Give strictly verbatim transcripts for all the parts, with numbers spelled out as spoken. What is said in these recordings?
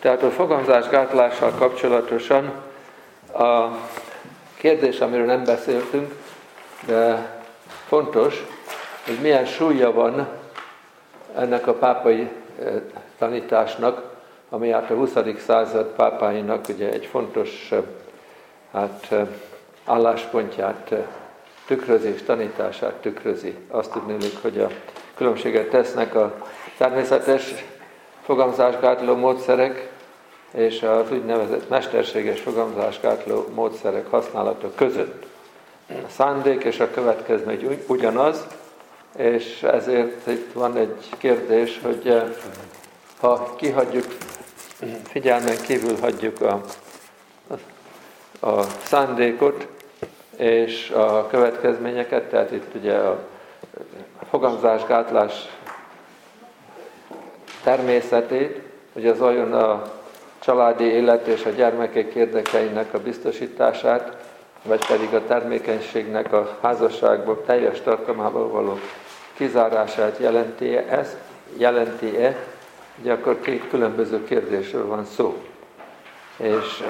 Tehát a fogamzásgátlással kapcsolatosan a kérdés, amiről nem beszéltünk, de fontos, hogy milyen súlya van ennek a pápai tanításnak, ami át a huszadik század pápáinak ugye egy fontos hát, álláspontját tükrözi és tanítását tükrözi. Azt tudnélik, hogy a különbséget tesznek a természetes fogamzásgátló módszerek és az úgynevezett mesterséges fogamzásgátló módszerek használata között. A szándék és a következmény ugyanaz, és ezért itt van egy kérdés, hogy ha kihagyjuk, figyelmen kívül hagyjuk a, a, a szándékot és a következményeket, tehát itt ugye a fogamzásgátlás természetét, hogy az olyan a családi élet és a gyermekek érdekeinek a biztosítását, vagy pedig a termékenységnek a házasságból teljes tartalmából való kizárását jelenti-e ez, jelenti-e, ugye akkor két különböző kérdésről van szó. És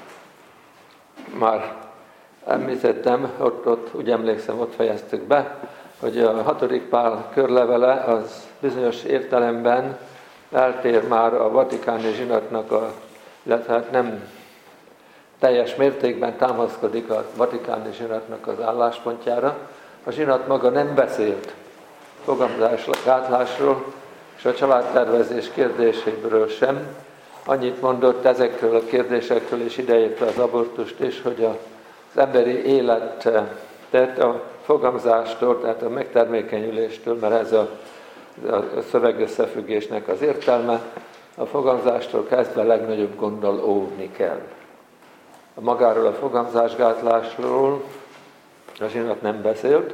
már említettem, ott, ott, úgy emlékszem, ott fejeztük be, hogy a hatodik Pál körlevele az bizonyos értelemben eltér már a vatikáni zsinatnak, a, illetve nem teljes mértékben támaszkodik a vatikáni zsinatnak az álláspontjára. A zsinat maga nem beszélt fogamzásgátlásról, és a családtervezés kérdéséből sem. Annyit mondott ezekről a kérdésekről, és ideértve az abortust is, hogy az emberi élet, tehát a fogamzástól, tehát a megtermékenyüléstől, mert ez a, a szövegösszefüggésnek az értelme, a fogamzástól kezdve legnagyobb gonddal óvni kell. A magáról a fogamzásgátlásról a zsinat nem beszélt,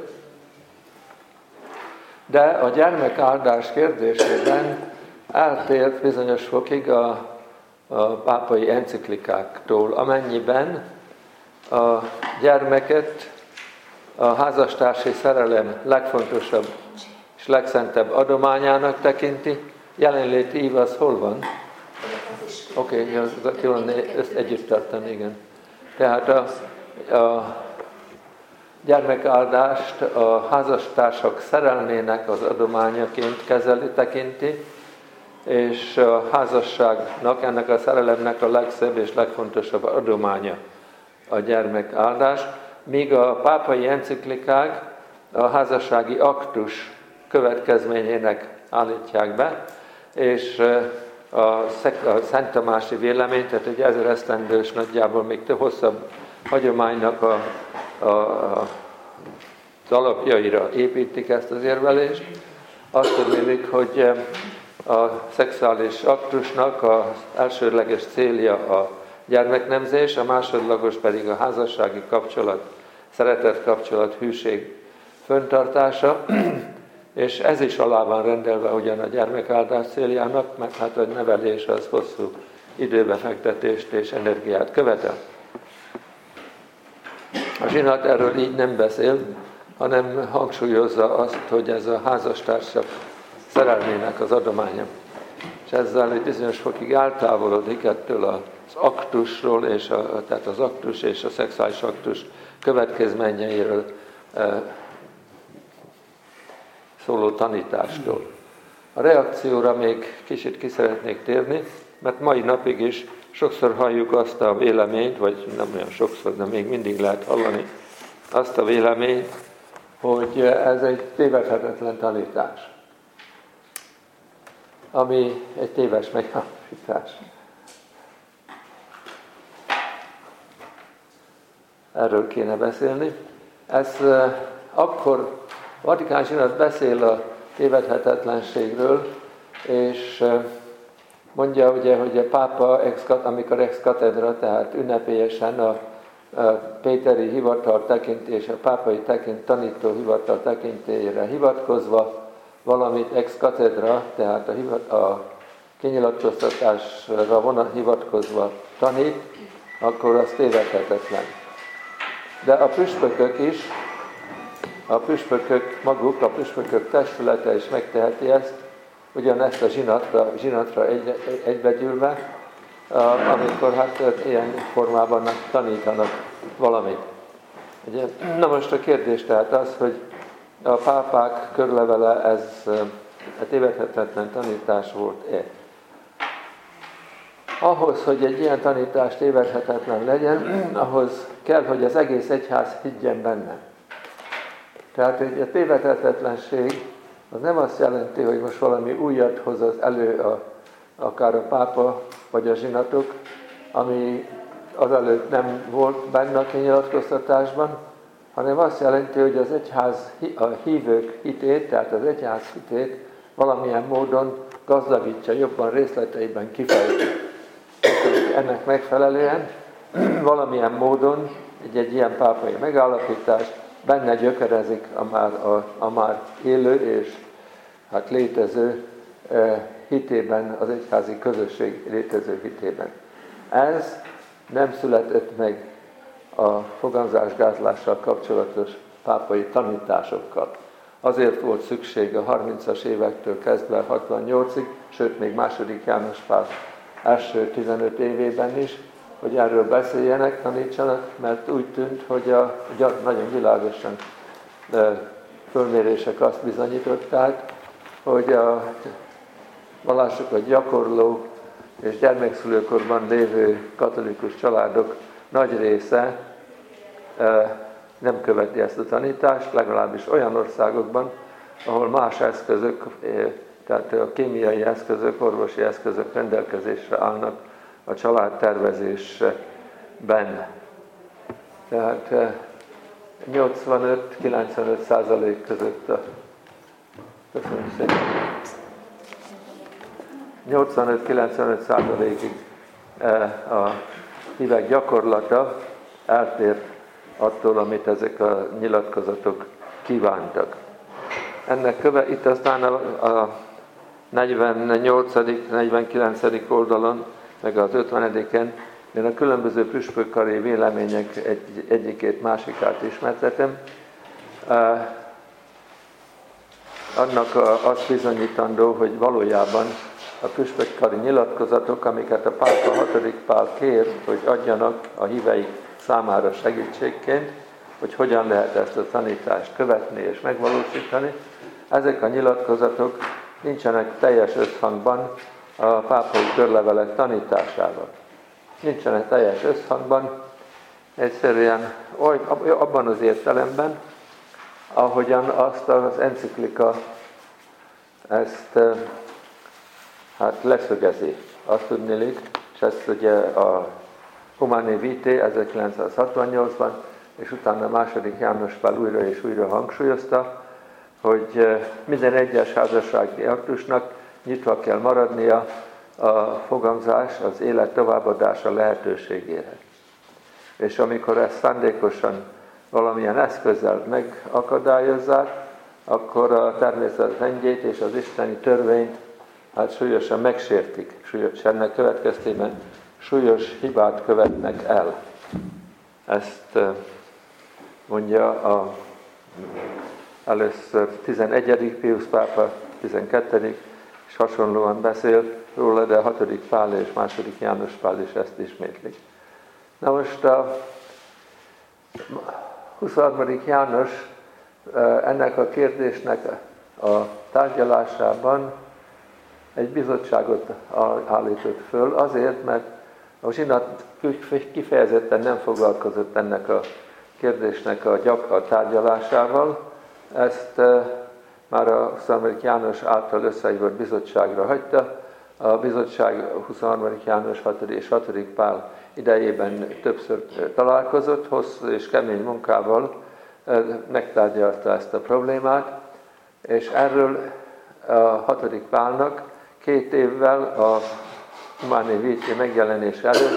de a gyermekáldás kérdésében eltért bizonyos fokig a, a pápai enciklikáktól, amennyiben a gyermeket a házastársi szerelem legfontosabb és legszentebb adományának tekinti. Jelenléti ív az hol van? Oké, okay, az jól ezt együtt tartani, igen. Tehát a, a gyermekáldást a házastársak szerelmének az adományaként kezeli, tekinti, és a házasságnak, ennek a szerelemnek a legszebb és legfontosabb adománya a gyermekáldás, míg a pápai enciklikák a házassági aktus következményének állítják be, és a Szent Tamási vélemény, tehát egy ezer esztendős, nagyjából még több hosszabb hagyománynak a, a, a, az alapjaira építik ezt az érvelést. Azt tudnélik, hogy a szexuális aktusnak az elsődleges célja a gyermeknemzés, a másodlagos pedig a házassági kapcsolat, szeretet kapcsolat, hűség föntartása, és ez is alá van rendelve ugyan a gyermekáldás céljának, mert hát a nevelés az hosszú időbefektetést és energiát követel. A zsinat erről így nem beszél, hanem hangsúlyozza azt, hogy ez a házastársak szerelmének az adománya. És ezzel egy bizonyos fokig eltávolodik ettől az aktusról, és a, tehát az aktus és a szexuális aktus következményeiről e, szóló tanítástól. A reakcióra még kicsit ki szeretnék térni, mert mai napig is sokszor halljuk azt a véleményt, vagy nem olyan sokszor, de még mindig lehet hallani azt a véleményt, hogy ez egy tévedhetetlen tanítás, ami egy téves megállapítás. Erről kéne beszélni. Ez akkor a Vatikán zsinat beszél a tévedhetetlenségről, és mondja ugye, hogy a pápa, amikor ex cathedra, tehát ünnepélyesen a, a péteri hivatal tekintés, a pápai tekint, tanító hivatal tekintélyére hivatkozva, valamit ex cathedra, tehát a, a kinyilatkoztatásra vonat hivatkozva tanít, akkor az tévedhetetlen. De a püspökök is, a püspökök maguk, a püspökök testülete is megteheti ezt, ugyanezt a zsinatra, zsinatra egy, egybegyűlve, amikor hát ilyen formában tanítanak valamit. Ugye, na most a kérdés tehát az, hogy a pápák körlevele ez a tévedhetetlen tanítás volt-e? Ahhoz, hogy egy ilyen tanítás tévedhetetlen legyen, ahhoz kell, hogy az egész egyház higgyen benne. Tehát a tévedhetetlenség az nem azt jelenti, hogy most valami újat hoz az elő a, akár a pápa vagy a zsinatok, ami azelőtt nem volt benne a kinyilatkoztatásban, hanem azt jelenti, hogy az egyház, a hívők hitét, tehát az egyház hitét valamilyen módon gazdagítja, jobban részleteiben kifejti. Ennek megfelelően valamilyen módon egy, egy ilyen pápai megállapítás benne gyökerezik a már, a, a már élő és hát létező e, hitében, az egyházi közösség létező hitében. Ez nem született meg a fogamzásgátlással kapcsolatos pápai tanításokkal. Azért volt szükség a harmincas évektől kezdve hatvannyolcig, sőt még második János Pál első tizenöt évében is, hogy erről beszéljenek, tanítsanak, mert úgy tűnt, hogy a, nagyon világosan fölmérések azt bizonyították, hogy a vallásokat gyakorló és gyermekszülőkorban lévő katolikus családok nagy része nem követi ezt a tanítást, legalábbis olyan országokban, ahol más eszközök, tehát a kémiai eszközök, orvosi eszközök rendelkezésre állnak a családtervezésben. Tehát nyolcvanöt-kilencvenöt százalék között a köszönöm szépen. nyolcvanöt-kilencvenöt százalékig a hívek gyakorlata eltér attól, amit ezek a nyilatkozatok kívántak. Ennek köve, itt aztán a, a negyvennyolcadik negyvenkilencedik oldalon, meg az ötvenediken én a különböző püspökkari vélemények egy, egyikét, másikát ismertetem. Annak azt bizonyítandó, hogy valójában a püspökkari nyilatkozatok, amiket a pápa hatodik Pál kér, hogy adjanak a híveik számára segítségként, hogy hogyan lehet ezt a tanítást követni és megvalósítani, ezek a nyilatkozatok nincsenek teljes összhangban a pápai körlevelek tanításával. Nincsenek teljes összhangban, egyszerűen abban az értelemben, ahogyan azt az enciklika ezt hát leszögezi. Azt tudnilik, és ezt ugye a Humanae Vitae ezerkilencszázhatvannyolcban, és utána a második János Pál újra és újra hangsúlyozta, hogy minden egyes házassági aktusnak nyitva kell maradnia a fogamzás, az élet továbbadása lehetőségére. És amikor ezt szándékosan valamilyen eszközzel megakadályozzák, akkor a természet rendjét és az isteni törvényt hát súlyosan megsértik, és ennek következtében súlyos hibát követnek el. Ezt mondja a először tizenegyedik Piusz pápa, tizenkettedik és hasonlóan beszél róla, de a hatodik Pál és második János Pál is ezt ismétlik. Na most a huszonharmadik János ennek a kérdésnek a tárgyalásában egy bizottságot állított föl, azért, mert a zsinat kifejezetten nem foglalkozott ennek a kérdésnek a, gyak, a tárgyalásával. Ezt e, már a huszonharmadik János által összehívott bizottságra hagyta. A bizottság huszonharmadik János hatodik és hatodik Pál idejében többször találkozott, hosszú és kemény munkával e, megtárgyalta ezt a problémát, és erről a hatodik Pálnak két évvel a Humanae Vitae megjelenése előtt,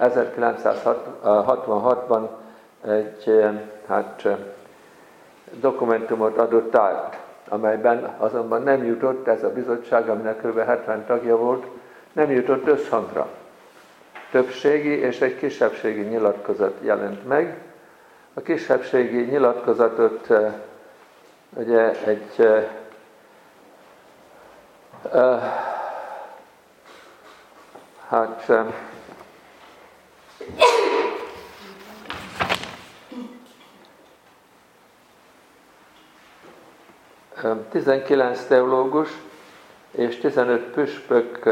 ezerkilencszázhatvanhatban egy hát, dokumentumot adott át, amelyben azonban nem jutott ez a bizottság, aminek kb. hetven tagja volt, nem jutott összhangra. Többségi és egy kisebbségi nyilatkozat jelent meg. A kisebbségi nyilatkozatot ugye egy uh, hát tizenkilenc teológus és tizenöt püspök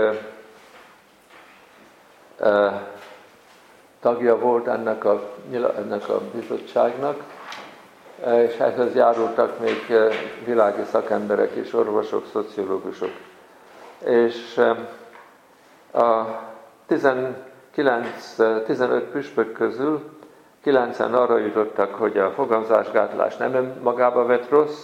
tagja volt ennek a, ennek a bizottságnak, és ehhez járultak még világi szakemberek és orvosok, szociológusok. És a tizenkilenc, tizenöt püspök közül kilencen arra jutottak, hogy a fogamzásgátlás nem önmagába vett rossz,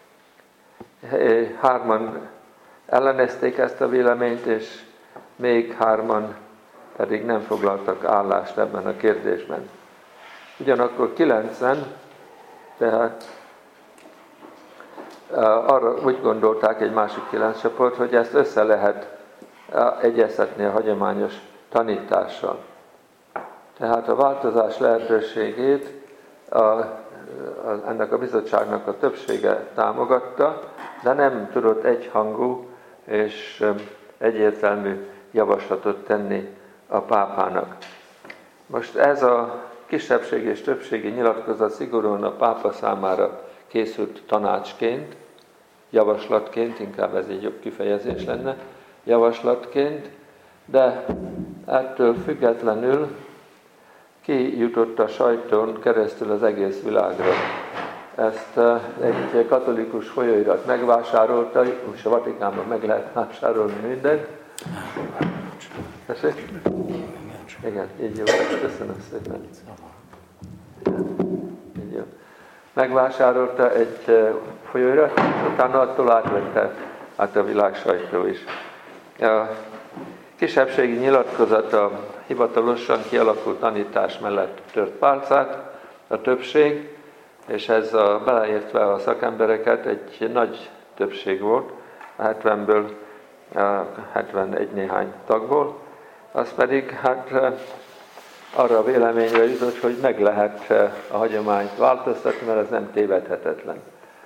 hárman ellenezték ezt a véleményt, és még hárman pedig nem foglaltak állást ebben a kérdésben. Ugyanakkor kilencen, tehát arra úgy gondolták egy másik kilenc csoport, hogy ezt össze lehet egyeztetni a hagyományos tanítással. Tehát a változás lehetőségét a, a, ennek a bizottságnak a többsége támogatta, de nem tudott egyhangú és egyértelmű javaslatot tenni a pápának. Most ez a kisebbség és többségi nyilatkozat szigorúan a pápa számára készült tanácsként, javaslatként, inkább ez egy jobb kifejezés lenne, javaslatként, de ettől függetlenül kijutott a sajtón keresztül az egész világra. Ezt egy katolikus folyóirat megvásárolta, most a Vatikánban meg lehet vásárolni mindent. Tessék? Igen, így jó, köszönöm szépen. Így jó. Megvásárolta egy folyóirat, utána attól átvette át a világ sajtó is. A kisebbségi nyilatkozat a hivatalosan kialakult tanítás mellett tört pálcát, a többség, és ez a, beleértve a szakembereket egy nagy többség volt, a hetvenből, hetvenegy néhány tagból, az pedig hát arra a véleményre jutott, hogy meg lehet a hagyományt változtatni, mert ez nem tévedhetetlen.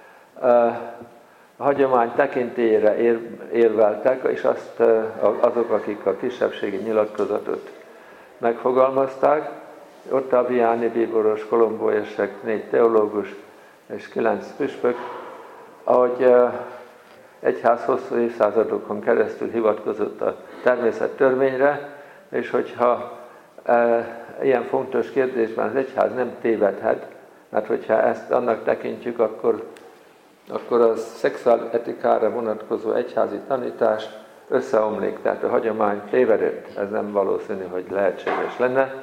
A hagyomány tekintélyére ér, érveltek, és azt azok, akik a kisebbségi nyilatkozatot megfogalmazták, Ottaviani, bíboros, Colombo és négy teológus és kilenc püspök, ahogy egyház hosszú évszázadokon keresztül hivatkozott a természettörvényre, és hogyha e, ilyen fontos kérdésben az egyház nem tévedhet, mert hogyha ezt annak tekintjük, akkor, akkor a szexuáletikára vonatkozó egyházi tanítás összeomlik, tehát a hagyomány tévedett, ez nem valószínű, hogy lehetséges lenne.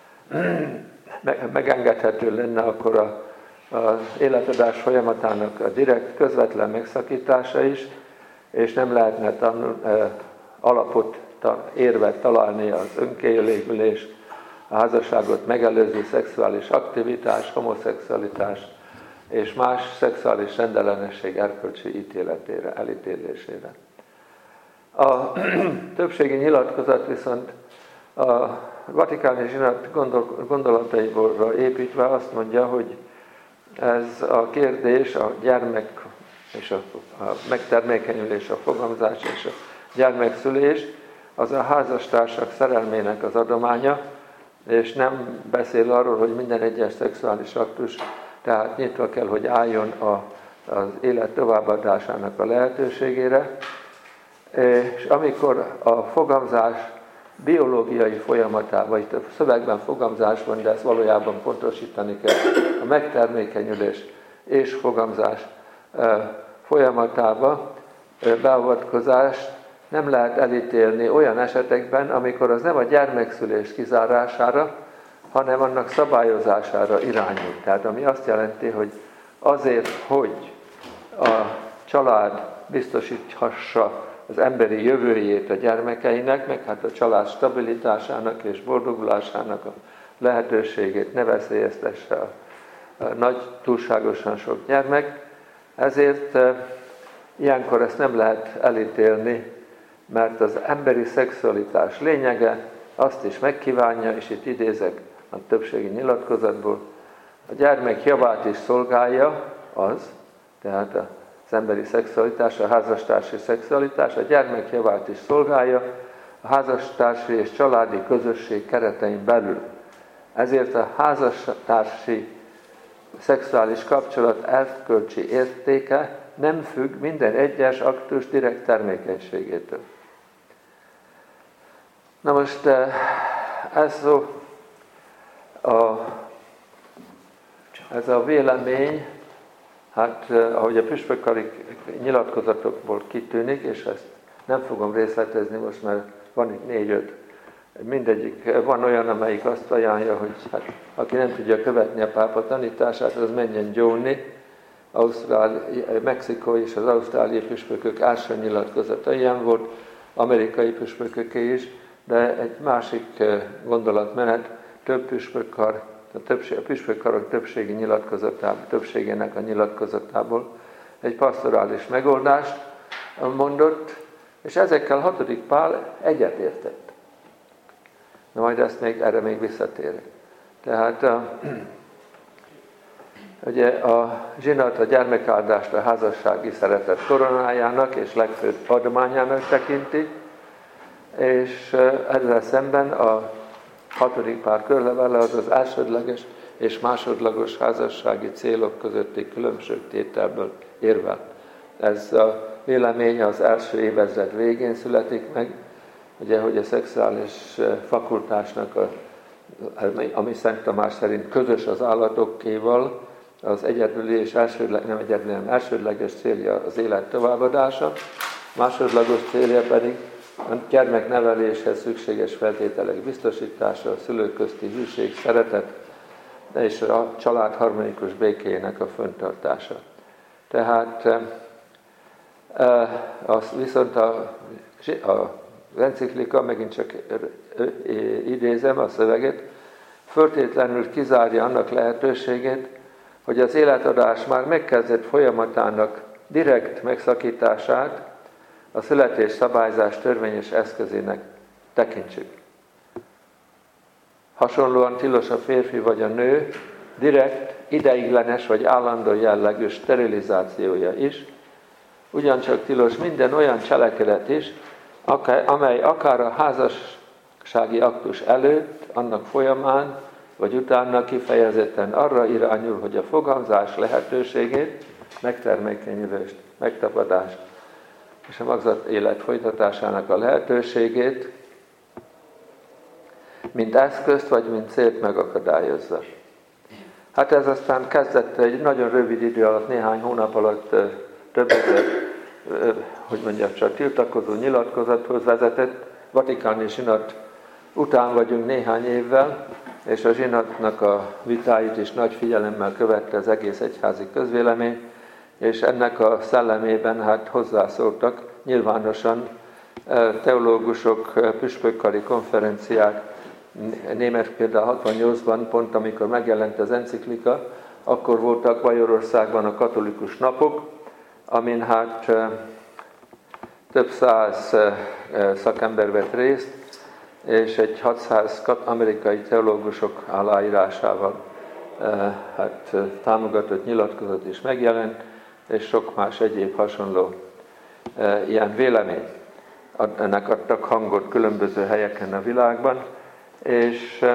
Megengedhető lenne akkor a, az életadás folyamatának a direkt, közvetlen megszakítása is, és nem lehetne tanul, eh, alapot, ta, érvet találni az önkielégülés, a házasságot megelőző szexuális aktivitás, homoszexualitás és más szexuális rendellenesség erkölcsi ítéletére, elítélésére. A többségi nyilatkozat viszont a vatikáni zsinat gondolataiból építve azt mondja, hogy ez a kérdés, a gyermek és a, a megtermékenyülés, a fogamzás és a gyermekszülés, az a házastársak szerelmének az adománya, és nem beszél arról, hogy minden egyes szexuális aktus tehát nyitva kell, hogy álljon a, az élet továbbadásának a lehetőségére, és amikor a fogamzás biológiai folyamatában, itt a szövegben fogamzás van, de ezt valójában pontosítani kell, a megtermékenyülés és fogamzás folyamatába beavatkozást nem lehet elítélni olyan esetekben, amikor az nem a gyermekszülés kizárására, hanem annak szabályozására irányul. Tehát ami azt jelenti, hogy azért, hogy a család biztosíthassa az emberi jövőjét a gyermekeinek, meg hát a család stabilitásának és boldogulásának a lehetőségét ne veszélyeztesse a, a nagy, túlságosan sok gyermek. Ezért e, ilyenkor ezt nem lehet elítélni, mert az emberi szexualitás lényege azt is megkívánja, és itt idézek a többségi nyilatkozatból, a gyermek javát is szolgálja az, tehát az emberi szexualitás, a házastársi szexualitás, a gyermek javát is szolgálja a házastársi és családi közösség keretein belül. Ezért a házastársi szexuális kapcsolat erkölcsi értéke nem függ minden egyes aktus direkt termékenységétől. Na most ez a, ez a vélemény, hát ahogy a püspökkari nyilatkozatokból kitűnik, és ezt nem fogom részletezni most, mert van itt négy-öt, mindegyik, van olyan, amelyik azt ajánlja, hogy hát, aki nem tudja követni a pápa tanítását, az menjen gyónni. Ausztrál, Mexikó és az ausztráliai püspökök első nyilatkozata ilyen volt, amerikai püspököké is, de egy másik gondolatmenet, több püspökkar, a, többség, a püspökkarok többségi nyilatkozatából, többségének a nyilatkozatából egy pastorális megoldást mondott, és ezekkel hatodik Pál egyetértett. Na majd ezt még, erre még visszatérek. Tehát a, ugye a zsinat a gyermekáldást a házassági szeretet koronájának és legfőbb adományának tekinti, és ezzel szemben a hatodik Pál körlevele az az elsődleges és másodlagos házassági célok közötti különbségtételből érvel. Ez a vélemény az első évezred végén születik meg, ugye, hogy a szexuális fakultásnak, a, ami Szent Tamás szerint közös az állatokéval, az egyedüli és elsődleges, nem egyedüli, nem elsődleges célja az élet továbbadása, másodlagos célja pedig a gyermekneveléshez szükséges feltételek biztosítása, a szülők közti hűség, szeretet és a család harmonikus békéjének a fenntartása. Tehát az viszont a, a az enciklika, megint csak idézem a szöveget, föltétlenül kizárja annak lehetőségét, hogy az életadás már megkezdett folyamatának direkt megszakítását a születés szabályzás törvényes eszközének tekintsük. Hasonlóan tilos a férfi vagy a nő direkt, ideiglenes vagy állandó jellegű sterilizációja is, ugyancsak tilos minden olyan cselekedet is, amely akár a házassági aktus előtt, annak folyamán, vagy utána kifejezetten arra irányul, hogy a fogamzás lehetőségét, megtermékenyülést, megtapadást és a magzat élet folytatásának a lehetőségét, mint eszközt, vagy mint célt megakadályozza. Hát ez aztán kezdett egy nagyon rövid idő alatt, néhány hónap alatt több ezer, hogy mondjam csak, tiltakozó nyilatkozathoz vezetett. Vatikáni zsinat után vagyunk néhány évvel, és a zsinatnak a vitáit is nagy figyelemmel követte az egész egyházi közvélemény, és ennek a szellemében hát hozzászóltak nyilvánosan teológusok, püspökkari konferenciák, német például hatvannyolcban, pont amikor megjelent az enciklika, akkor voltak Magyarországban a katolikus napok, amin hát több száz szakember vett részt, és egy hatszáz amerikai teológusok aláírásával hát, támogatott nyilatkozat is megjelent, és sok más egyéb hasonló ilyen vélemény. Ennek adtak hangot különböző helyeken a világban, és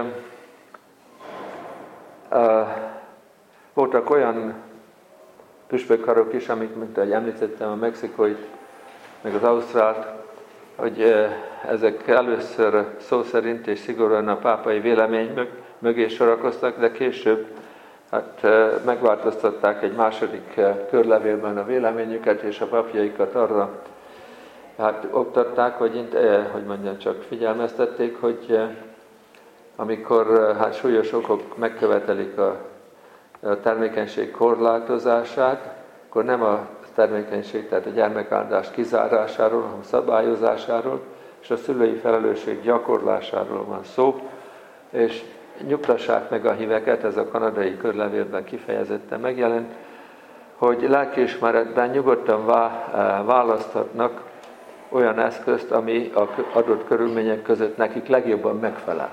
voltak olyan püspökkarok is, amit, mint ahogy említettem, a mexikóit, meg az ausztrált, hogy ezek először szó szerint és szigorúan a pápai vélemény mögé sorakoztak, de később hát, megváltoztatták egy második körlevélben a véleményüket, és a papjaikat arra hát, oktatták, vagy hogy mondjam, csak figyelmeztették, hogy amikor hát, súlyos okok megkövetelik a a termékenység korlátozását, akkor nem a termékenység, tehát a gyermekáldás kizárásáról, hanem szabályozásáról, és a szülői felelősség gyakorlásáról van szó, és nyugtassák meg a híveket, ez a kanadai körlevélben kifejezetten megjelent, hogy lelkiismeretben nyugodtan választhatnak olyan eszközt, ami az adott körülmények között nekik legjobban megfelel.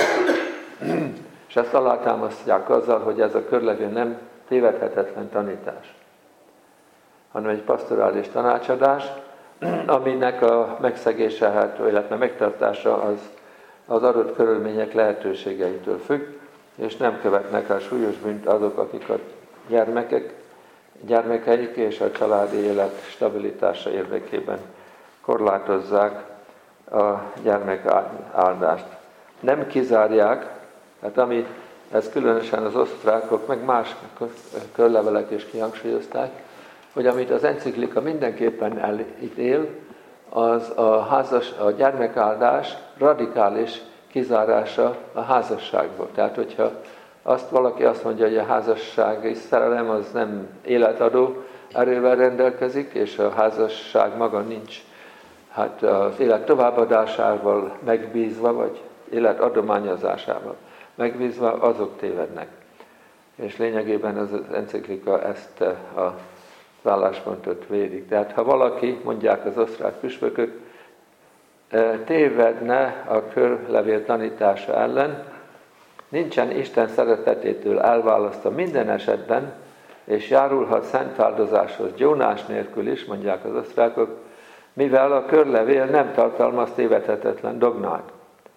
És ezt alátámasztják azzal, hogy ez a körlevél nem tévedhetetlen tanítás, hanem egy pastorális tanácsadás, aminek a megszegése, hát, illetve megtartása az, az adott körülmények lehetőségeitől függ, és nem követnek el súlyos bűnt azok, akik a gyermekek, gyermekeik és a családi élet stabilitása érdekében korlátozzák a gyermekáldást. Nem kizárják, hát ami, ez különösen az osztrákok, meg más körlevelek is kihangsúlyozták, hogy amit az enciklika mindenképpen elítél, az a, házas, a gyermekáldás radikális kizárása a házasságból. Tehát, hogyha azt valaki azt mondja, hogy a házassági szerelem az nem életadó erővel rendelkezik, és a házasság maga nincs hát az élet továbbadásával megbízva, vagy élet adományozásával megbízva, azok tévednek. És lényegében az enciklika ezt a álláspontot védik. Tehát ha valaki, mondják az osztrák püspökök, tévedne a körlevél tanítása ellen, nincsen Isten szeretetétől elválasztva minden esetben, és járulhat szent áldozáshoz gyónás nélkül is, mondják az osztrákok, mivel a körlevél nem tartalmaz tévedhetetlen dogmát.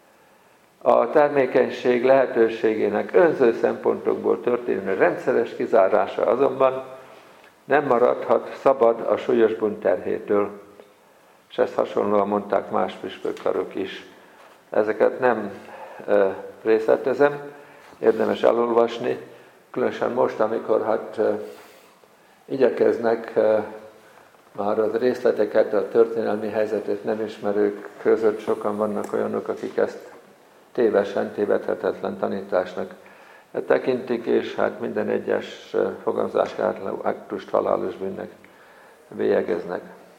A termékenység lehetőségének önző szempontokból történő rendszeres kizárása azonban nem maradhat szabad a súlyos bűn terhétől. És ezt hasonlóan mondták más püspökkarok is. Ezeket nem e, részletezem, érdemes elolvasni, különösen most, amikor hát e, igyekeznek e, már az részleteket, a történelmi helyzetet nem ismerők között sokan vannak olyanok, akik ezt tévesen, tévedhetetlen tanításnak tekintik, és hát minden egyes fogamzásgátló aktust halálos bűnnek bélyegeznek.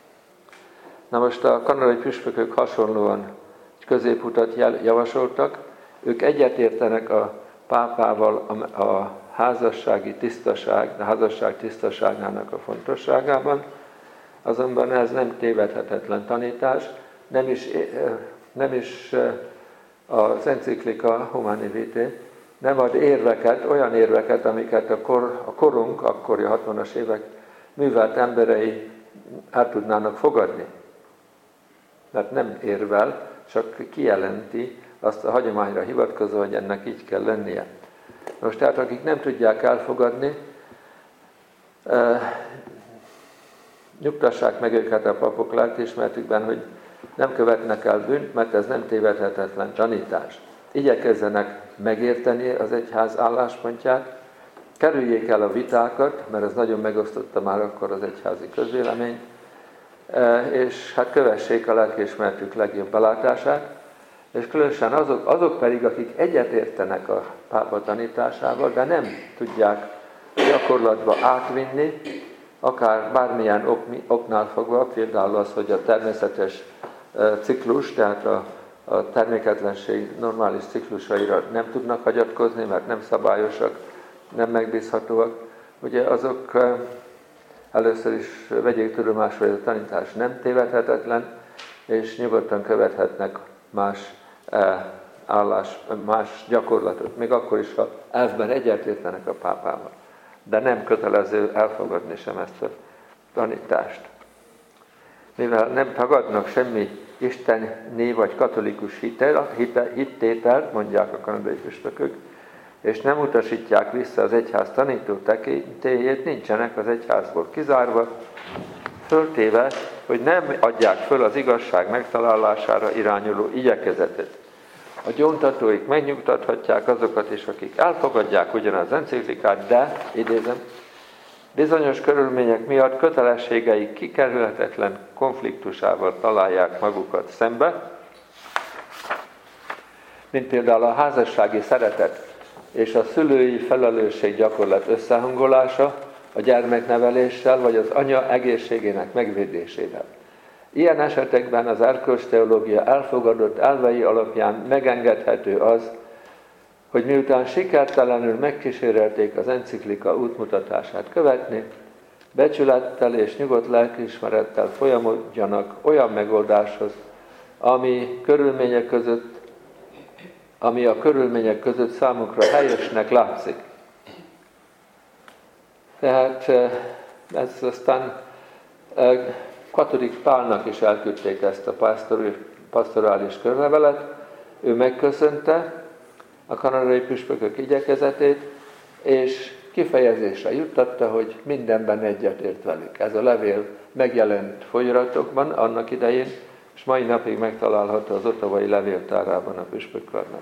Na most a kanadai püspökök hasonlóan középutat javasoltak, ők egyetértenek a pápával a házassági tisztaság, a házasság tisztaságának a fontosságában, azonban ez nem tévedhetetlen tanítás, nem is, nem is az enciklika Humani Vitae nem ad érveket, olyan érveket, amiket a, kor, a korunk, akkori hatvanas évek művelt emberei el tudnának fogadni. Mert nem érvel, csak kijelenti azt a hagyományra hivatkozva, hogy ennek így kell lennie. Most tehát akik nem tudják elfogadni, eh, nyugtassák meg őket a papok lelkiismeretükben, hogy nem követnek el bűnt, mert ez nem tévedhetetlen tanítás. Igyekezzenek megérteni az egyház álláspontját, kerüljék el a vitákat, mert ez nagyon megosztotta már akkor az egyházi közvéleményt, és hát kövessék a lelkiismeretük legjobb belátását, és különösen azok, azok pedig, akik egyetértenek a pápa tanításával, de nem tudják gyakorlatba átvinni, akár bármilyen ok, oknál fogva, például az, hogy a természetes ciklus, tehát a, a terméketlenség normális ciklusaira nem tudnak hagyatkozni, mert nem szabályosak, nem megbízhatóak. Ugye azok először is vegyék tudomásul, hogy a tanítás nem tévedhetetlen, és nyugodtan követhetnek más állás, más gyakorlatot, még akkor is, ha elvben egyetértenek a pápával. De nem kötelező elfogadni sem ezt a tanítást. Mivel nem tagadnak semmi isteni vagy katolikus hitel, hite, hittételt, mondják a kanadai püspökök, és nem utasítják vissza az egyház tanító tekintélyét, nincsenek az egyházból kizárva, föltéve, hogy nem adják föl az igazság megtalálására irányuló igyekezetet. A gyóntatóik megnyugtathatják azokat is, akik elfogadják ugyanaz enciklikát, de, idézem, bizonyos körülmények miatt kötelességeik kikerülhetetlen konfliktusával találják magukat szembe, mint például a házassági szeretet és a szülői felelősség gyakorlat összehangolása a gyermekneveléssel vagy az anya egészségének megvédésével. Ilyen esetekben az erkölcsteológia elfogadott elvei alapján megengedhető az, hogy miután sikertelenül megkísérelték az enciklika útmutatását követni, becsülettel és nyugodt lelkiismerettel folyamodjanak olyan megoldáshoz, ami körülmények között, ami a körülmények között számukra helyesnek látszik. Tehát ez aztán Katolik Pálnak is elküldték ezt a pastorális körlevelet, ő megköszönte a kanadai püspökök igyekezetét, és kifejezésre juttatta, hogy mindenben egyetért velük. Ez a levél megjelent folyiratokban annak idején, és mai napig megtalálható az ottavai levéltárában a püspökkarnak.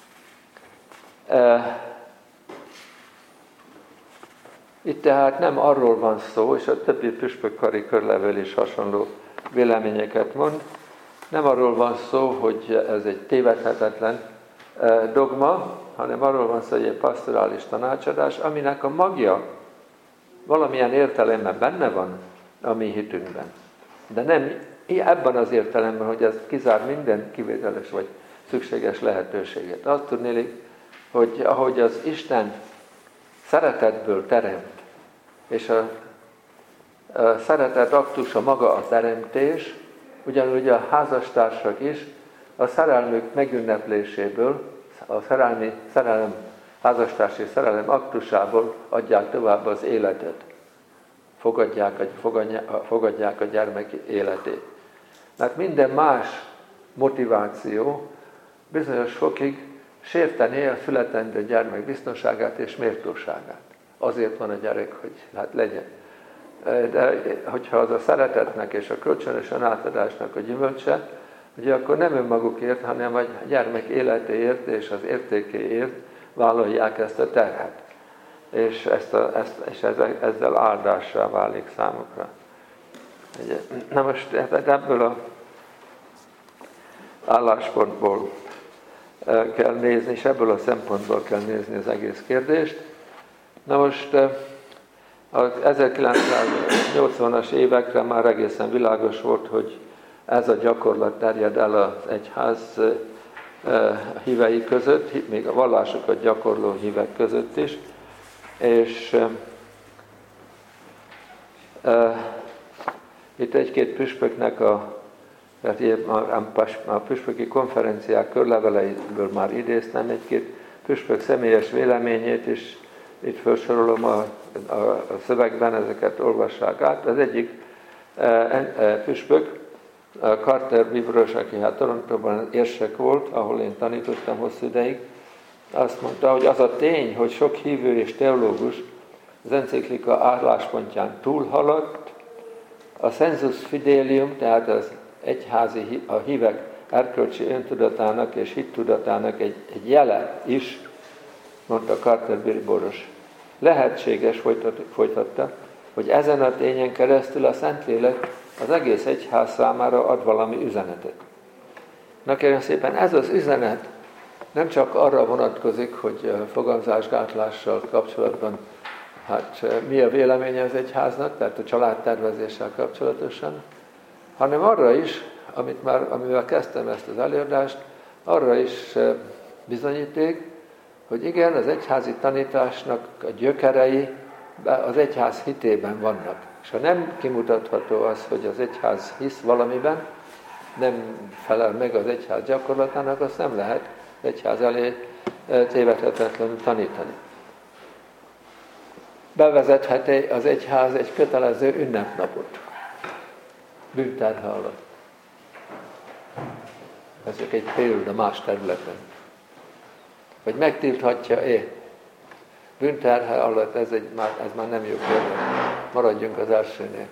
Itt tehát nem arról van szó, és a többi püspökkari körlevél is hasonló véleményeket mond, nem arról van szó, hogy ez egy tévedhetetlen dogma, hanem arról van szó, hogy egy pastorális tanácsadás, aminek a magja valamilyen értelemben benne van a mi hitünkben. De nem ebben az értelemben, hogy ez kizár minden kivételes vagy szükséges lehetőséget. Azt tudnélik, hogy ahogy az Isten szeretetből teremt, és a, a szeretet aktusa maga a teremtés, ugyanúgy a házastársak is a szerelmük megünnepléséből, a szerelmi, szerelem, házastársi szerelem aktusából adják tovább az életet. Fogadják a, fogadják a gyermek életét. Mert minden más motiváció bizonyos fokig sértené a születendő gyermek biztonságát és méltóságát. Azért van a gyerek, hogy hát legyen. De hogyha az a szeretetnek és a kölcsönösen átadásnak a gyümölcse, ugye akkor nem önmagukért, hanem a gyermek életéért és az értékéért vállalják ezt a terhet. És, ezt a, ezt, és ezzel, ezzel áldássá válik számukra. Na most ebből az álláspontból kell nézni, és ebből a szempontból kell nézni az egész kérdést. Na most az ezerkilencszáznyolcvanas évekre már egészen világos volt, hogy ez a gyakorlat terjed el az egyház hívei között, még a vallásokat gyakorló hívek között is, és itt egy-két püspöknek a a püspöki konferenciák körleveleiből már idéztem, egy-két püspök személyes véleményét is itt felsorolom a, a, a szövegben, ezeket olvassák át. Az egyik e, e, püspök, Carter Bibros, aki hát Torontóban érsek volt, ahol én tanítottam hosszú ideig, azt mondta, hogy az a tény, hogy sok hívő és teológus az enciklika álláspontján túlhaladt, a sensus fidelium, tehát az egyházi, a hívek erkölcsi öntudatának és hittudatának egy, egy jele is, mondta Carter Bibros. Lehetséges, folytatta, hogy ezen a tényen keresztül a Szentlélek az egész egyház számára ad valami üzenetet. Na kérem szépen, ez az üzenet nem csak arra vonatkozik, hogy fogamzásgátlással kapcsolatban hát mi a véleménye az egyháznak, tehát a családtervezéssel kapcsolatosan, hanem arra is, amit már, amivel kezdtem ezt az előadást, arra is bizonyíték, hogy igen, az egyházi tanításnak a gyökerei az egyház hitében vannak. És ha nem kimutatható az, hogy az egyház hisz valamiben, nem felel meg az egyház gyakorlatának, azt nem lehet az egyház elé tévedhetetlenül tanítani. Bevezetheti az egyház egy kötelező ünnepnapot. Bűnterhe alatt. Ez csak egy példa más területen. Vagy megtilthatja-e? Bűnterhe alatt ez, egy, ez már nem jó példa. Maradjunk az elsőnél.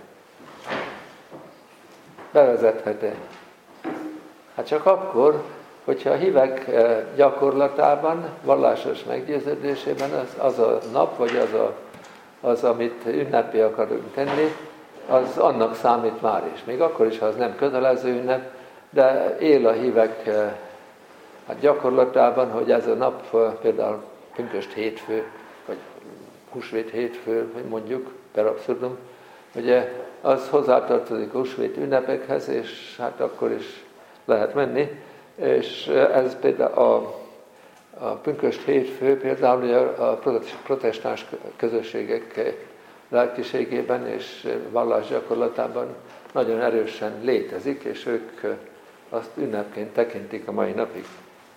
Bevezetheti. Hát csak akkor, hogyha a hívek gyakorlatában, vallásos meggyőződésében az, az a nap, vagy az, a, az, amit ünnepé akarunk tenni, az annak számít már is. Még akkor is, ha az nem kötelező ünnep, de él a hívek hát gyakorlatában, hogy ez a nap például pünkösd hétfő, vagy húsvét hétfő, hogy mondjuk, per abszurdum, ugye az hozzátartozik a húsvét ünnepekhez, és hát akkor is lehet menni, és ez például a, a pünkösd hétfő például a protestáns közösségek lelkiségében és vallásgyakorlatában nagyon erősen létezik, és ők azt ünnepként tekintik a mai napig.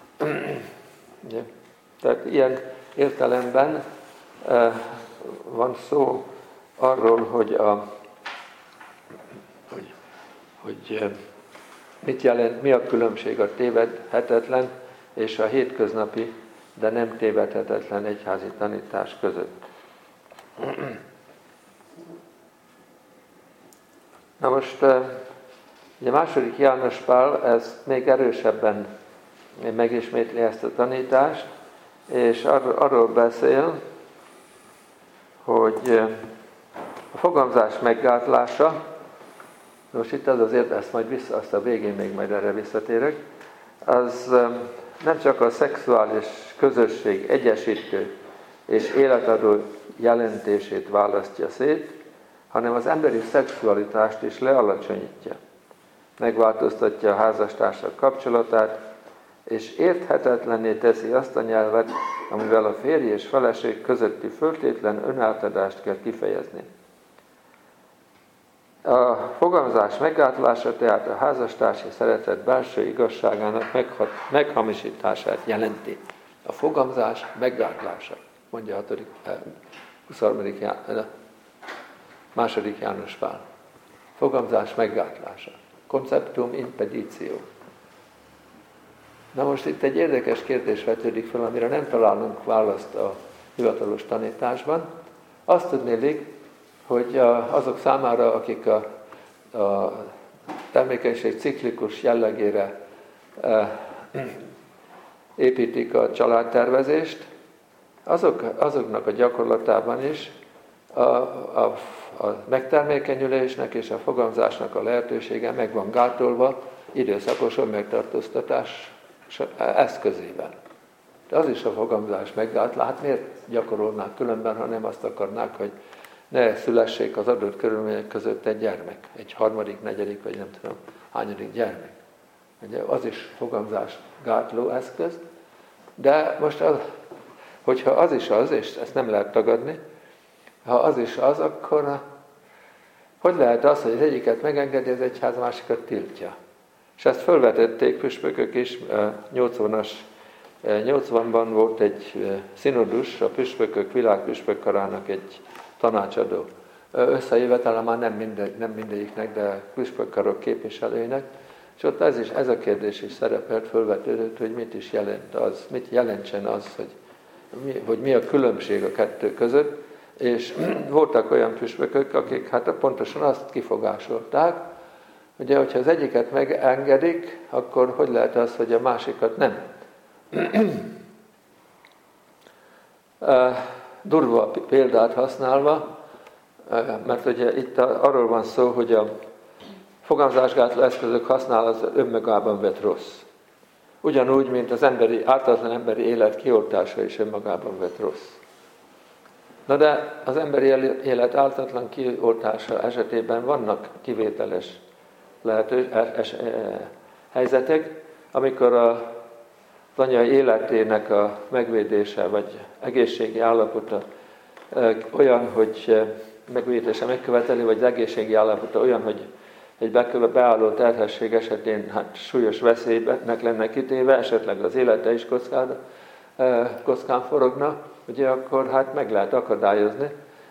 Tehát ilyen értelemben van szó arról, hogy, a, hogy, hogy mit jelent, mi a különbség a tévedhetetlen és a hétköznapi, de nem tévedhetetlen egyházi tanítás között. Na most, ugye második János Pál ezt még erősebben megismétli ezt a tanítást, és arról beszél, hogy a fogamzás meggátlása, most itt az azért, ezt majd vissza, azt a végén még majd erre visszatérek, az nem csak a szexuális közösség egyesítő és életadó jelentését választja szét, hanem az emberi szexualitást is lealacsonyítja. Megváltoztatja a házastársak kapcsolatát, és érthetetlenné teszi azt a nyelvet, amivel a férj és feleség közötti föltétlen önátadást kell kifejezni. A fogamzás meggátlása tehát a házastársi szeretet belső igazságának meghamisítását jelenti. A fogamzás meggátlása, mondja a hatodik, huszonharmadik második János Pál. Fogamzás meggátlása. Conceptum impeditio. Na most itt egy érdekes kérdés vetődik fel, amire nem találunk választ a hivatalos tanításban. Azt tudnélik, hogy azok számára, akik a, a termékenység ciklikus jellegére építik a családtervezést, azok, azoknak a gyakorlatában is a, a, a megtermékenyülésnek és a fogamzásnak a lehetősége meg van gátolva időszakos önmegtartóztatás eszközében. De az is a fogamzás meggátlás. Hát miért gyakorolnák különben, ha nem azt akarnák, hogy ne szülessék az adott körülmények között egy gyermek, egy harmadik, negyedik, vagy nem tudom, hányadik gyermek. Ugye az is fogamzás gátló eszköz, de most az, hogyha az is az, és ezt nem lehet tagadni, ha az is az, akkor hogy lehet az, hogy az egyiket megengedi, az egyház, a másikat tiltja? És ezt felvetették püspökök is, nyolcvanas, nyolcvanban volt egy szinodus, a püspökök világpüspökkarának egy tanácsadó összejövetele, már nem, minden, nem mindegyiknek, de püspökkarok képviselőinek, és ott ez, is, ez a kérdés is szerepelt, felvetődött, hogy mit is jelent az, mit jelentsen az, hogy mi, hogy mi a különbség a kettő között, és voltak olyan püspökök, akik hát pontosan azt kifogásolták, ugye, hogyha az egyiket megengedik, akkor hogy lehet az, hogy a másikat nem? Durva példát használva, mert ugye itt arról van szó, hogy a fogamzásgátló eszközök használata önmagában vett rossz. Ugyanúgy, mint az emberi, ártatlan emberi élet kioltása is önmagában vett rossz. Na de az emberi élet ártatlan kioltása esetében vannak kivételes lehető, es, e, helyzetek, amikor a, az anya életének a megvédése, vagy egészségi állapota e, olyan, hogy e, megvédése megköveteli, vagy az egészségi állapota olyan, hogy egy beálló terhesség esetén hát súlyos veszélynek lenne kitéve, esetleg az élete is kockán, e, kockán forogna, ugye akkor hát meg lehet akadályozni.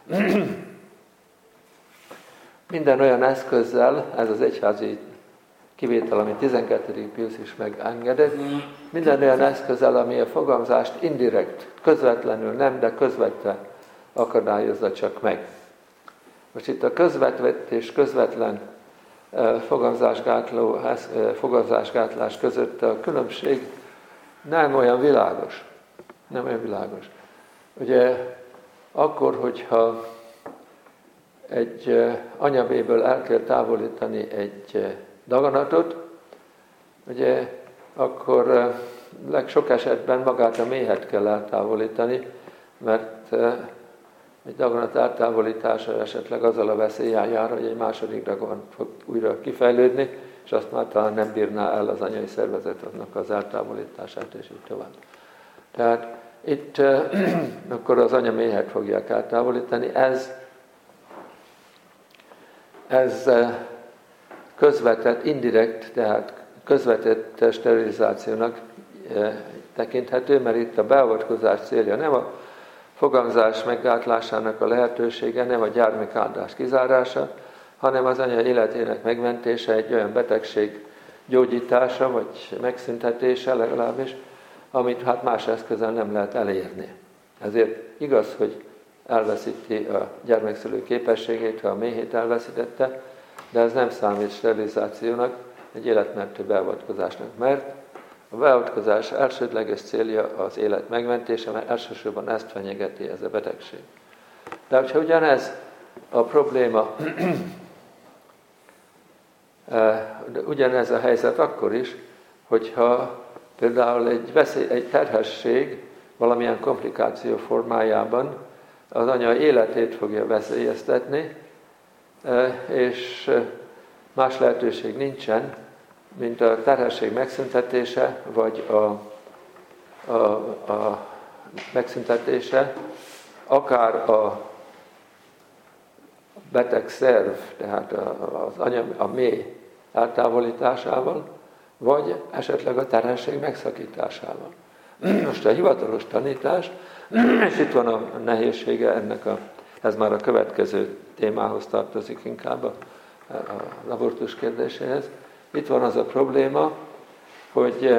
Minden olyan eszközzel, ez az egyházi kivétel, amit tizenkettedik Piusz is megengedett, minden olyan eszközzel, ami a fogamzást indirekt, közvetlenül nem, de közvetve akadályozza csak meg. Most itt a közvetett és közvetlen fogamzásgátló, fogamzásgátlás között a különbség nem olyan világos. Nem olyan világos. Ugye akkor, hogyha egy anyabéből el kell távolítani egy daganatot, ugye akkor legsok esetben magát a méhet kell eltávolítani, mert egy daganat eltávolítása esetleg azzal a veszéllyel jár, hogy egy második daganat fog újra kifejlődni, és azt már talán nem bírná el az anyai szervezet annak az eltávolítását, és így tovább. Tehát itt akkor az anyaméhet fogják eltávolítani. Ez, ez közvetett, indirekt, tehát közvetett sterilizációnak tekinthető, mert itt a beavatkozás célja nem a fogamzás meggátlásának a lehetősége, nem a gyermekáldás kizárása, hanem az anya életének megmentése, egy olyan betegség gyógyítása, vagy megszüntetése legalábbis, amit hát más eszközzel nem lehet elérni. Ezért igaz, hogy elveszíti a gyermekszülő képességét, ha a méhét elveszítette, de ez nem számít sterilizációnak, egy életmentő beavatkozásnak, mert a beavatkozás elsődleges célja az élet megmentése, mert elsősorban ezt fenyegeti ez a betegség. De hogyha ugyanez a probléma, ugyanez a helyzet akkor is, hogyha például egy, veszély, egy terhesség valamilyen komplikáció formájában az anya életét fogja veszélyeztetni, és más lehetőség nincsen, mint a terhesség megszüntetése, vagy a, a, a megszüntetése, akár a beteg szerv, tehát az anya, a mély eltávolításával, vagy esetleg a terhesség megszakításával. Most a hivatalos tanítás, és itt van a nehézsége ennek a, ez már a következő témához tartozik inkább a, a abortusz kérdéséhez. Itt van az a probléma, hogy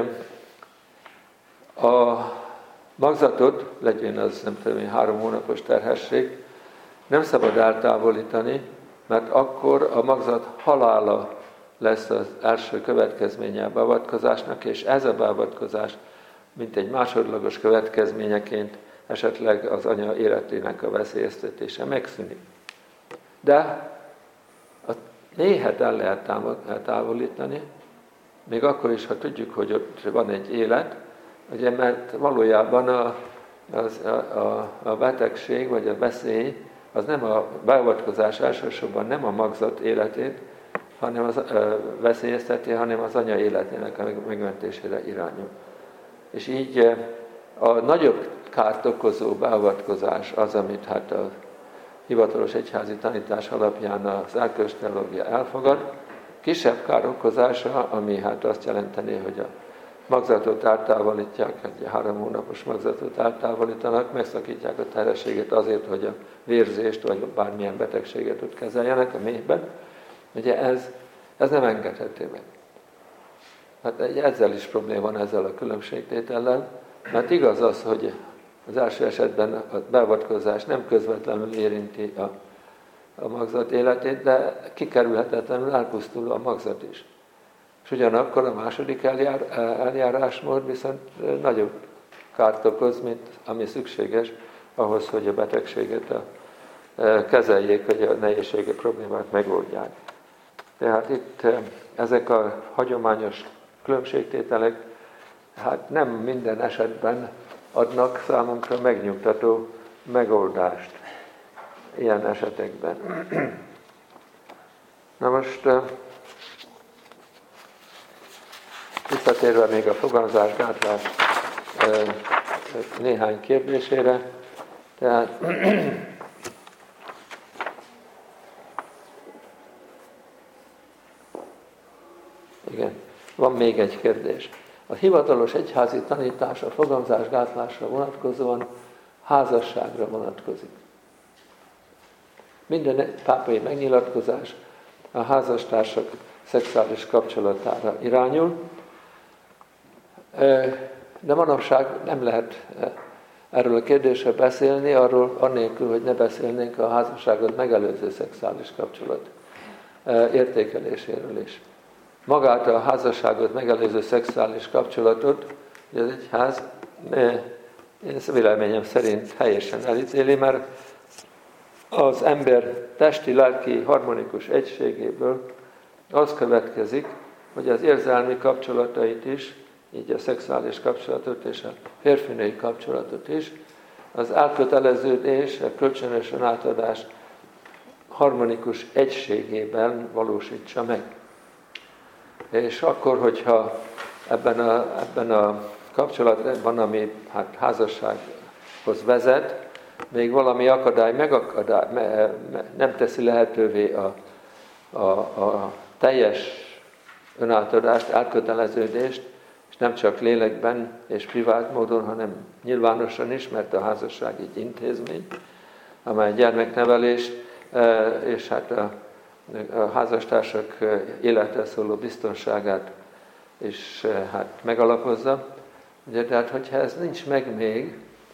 a magzatot, legyen az nem tudom, három hónapos terhesség, nem szabad eltávolítani, mert akkor a magzat halála lesz az első következménye a beavatkozásnak, és ez a beavatkozás, mint egy másodlagos következményeként esetleg az anya életének a veszélyeztetése megszűnik. De a méhet el lehet eltávolítani, még akkor is, ha tudjuk, hogy ott van egy élet, ugye, mert valójában a, az, a, a betegség vagy a veszély, az nem a beavatkozás elsősorban nem a magzat életét, hanem az ö, veszélyezteti, hanem az anya életének a megmentésére irányul. És így a nagyobb kárt okozó beavatkozás az, amit hát a hivatalos egyházi tanítás alapján az erkölcsteológia elfogad, kisebb kár okozása, ami hát azt jelenteni, hogy a magzatot eltávolítják, egy három hónapos magzatot eltávolítanak, megszakítják a terhességet azért, hogy a vérzést vagy bármilyen betegséget ott kezeljenek a méhben. Ugye ez, ez nem engedhető meg. Hát ezzel is probléma van, ezzel a különbségtétellel, mert igaz az, hogy az első esetben a beavatkozás nem közvetlenül érinti a, a magzat életét, de kikerülhetetlenül elpusztul a magzat is. És ugyanakkor a második eljár, eljárásmód viszont nagyobb kárt okoz, mint ami szükséges ahhoz, hogy a betegséget a, kezeljék, hogy a nehézségi problémát megoldják. Tehát itt ezek a hagyományos különbségtételek hát nem minden esetben adnak számunkra megnyugtató megoldást ilyen esetekben. Na most visszatérve még a fogamzásgátlás néhány kérdésére, tehát igen, van még egy kérdés. A hivatalos egyházi tanítás a fogamzásgátlásra vonatkozóan házasságra vonatkozik. Minden pápai megnyilatkozás a házastársak szexuális kapcsolatára irányul, de manapság nem lehet erről a kérdésről beszélni, arról annélkül, hogy ne beszélnénk a házasságot megelőző szexuális kapcsolat értékeléséről is. Magát a házasságot megelőző szexuális kapcsolatot, hogy az egyház, én véleményem szerint helyesen elítéli, mert az ember testi-lelki harmonikus egységéből az következik, hogy az érzelmi kapcsolatait is, így a szexuális kapcsolatot és a férfinői kapcsolatot is, az elköteleződés, a kölcsönös átadás harmonikus egységében valósítsa meg. És akkor, hogyha ebben a, ebben a kapcsolatban, ami hát házassághoz vezet, még valami akadály megakadály, me, me, nem teszi lehetővé a, a, a teljes önátadást, elköteleződést, és nem csak lélekben és privát módon, hanem nyilvánosan is, mert a házasság egy intézmény, amely gyermeknevelést és hát a, a házastársak életre szóló biztonságát is hát megalapozza. Ugye, tehát, hogyha ez nincs meg még,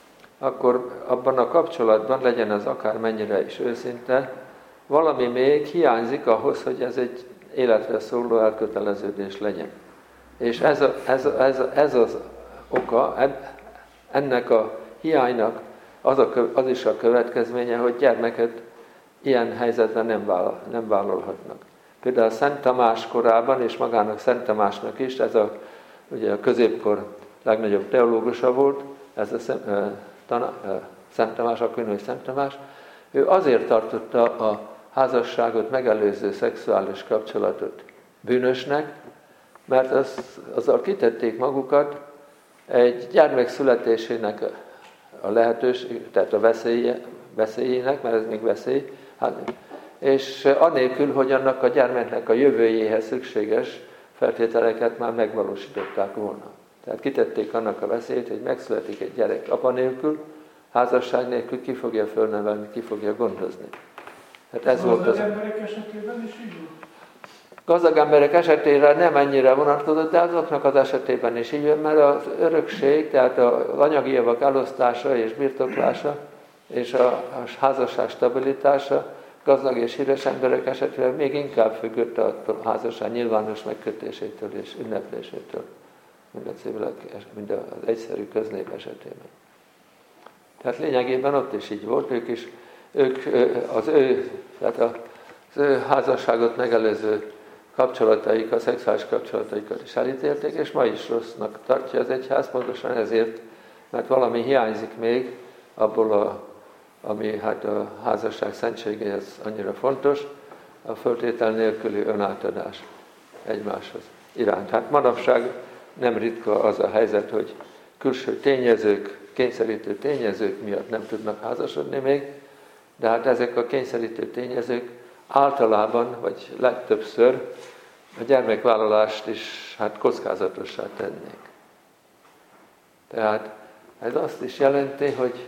akkor abban a kapcsolatban, legyen az akármennyire is őszinte, valami még hiányzik ahhoz, hogy ez egy életre szóló elköteleződés legyen. És ez, a, ez, a, ez, a, ez az oka, ennek a hiánynak az, a, az is a következménye, hogy gyermeket ilyen helyzetben nem, vállal, nem vállalhatnak. Például Szent Tamás korában, és magának Szent Tamásnak is, ez a, ugye a középkor legnagyobb teológusa volt, ez a Szent, Tana, Szent Tamás, Akvinói Szent Tamás, ő azért tartotta a házasságot megelőző szexuális kapcsolatot bűnösnek, mert az, azzal kitették magukat egy gyermek születésének a lehetőség, tehát a veszélye, veszélyének, mert ez még veszély, hát, és anélkül, hogy annak a gyermeknek a jövőjéhez szükséges feltételeket már megvalósították volna. Tehát kitették annak a veszélyt, hogy megszületik egy gyerek apa nélkül, házasság nélkül, ki fogja fölnevelni, ki fogja gondozni. Hát ez volt az... emberek esetében is így volt? Gazdag emberek esetére nem ennyire vonatkozott, de azoknak az esetében is így van, mert az örökség, tehát az anyagi javak elosztása és birtoklása, és a házasság stabilitása gazdag és híres emberek esetében még inkább függött a házasság nyilvános megkötésétől és ünneplésétől, mint, a civilek, mint az egyszerű köznép esetében. Tehát lényegében ott is így volt, ők is, ők az ő, tehát az ő házasságot megelőző kapcsolataik, a szexuális kapcsolataikat is elítélték, és ma is rossznak tartja az egyház, pontosan ezért, mert valami hiányzik még abból, a, ami hát a házasság szentségéhez annyira fontos, a föltétel nélküli önátadás egymáshoz iránt. Hát manapság nem ritka az a helyzet, hogy külső tényezők, kényszerítő tényezők miatt nem tudnak házasodni még, de hát ezek a kényszerítő tényezők általában, vagy legtöbbször a gyermekvállalást is hát kockázatossá tennék. Tehát ez azt is jelenti, hogy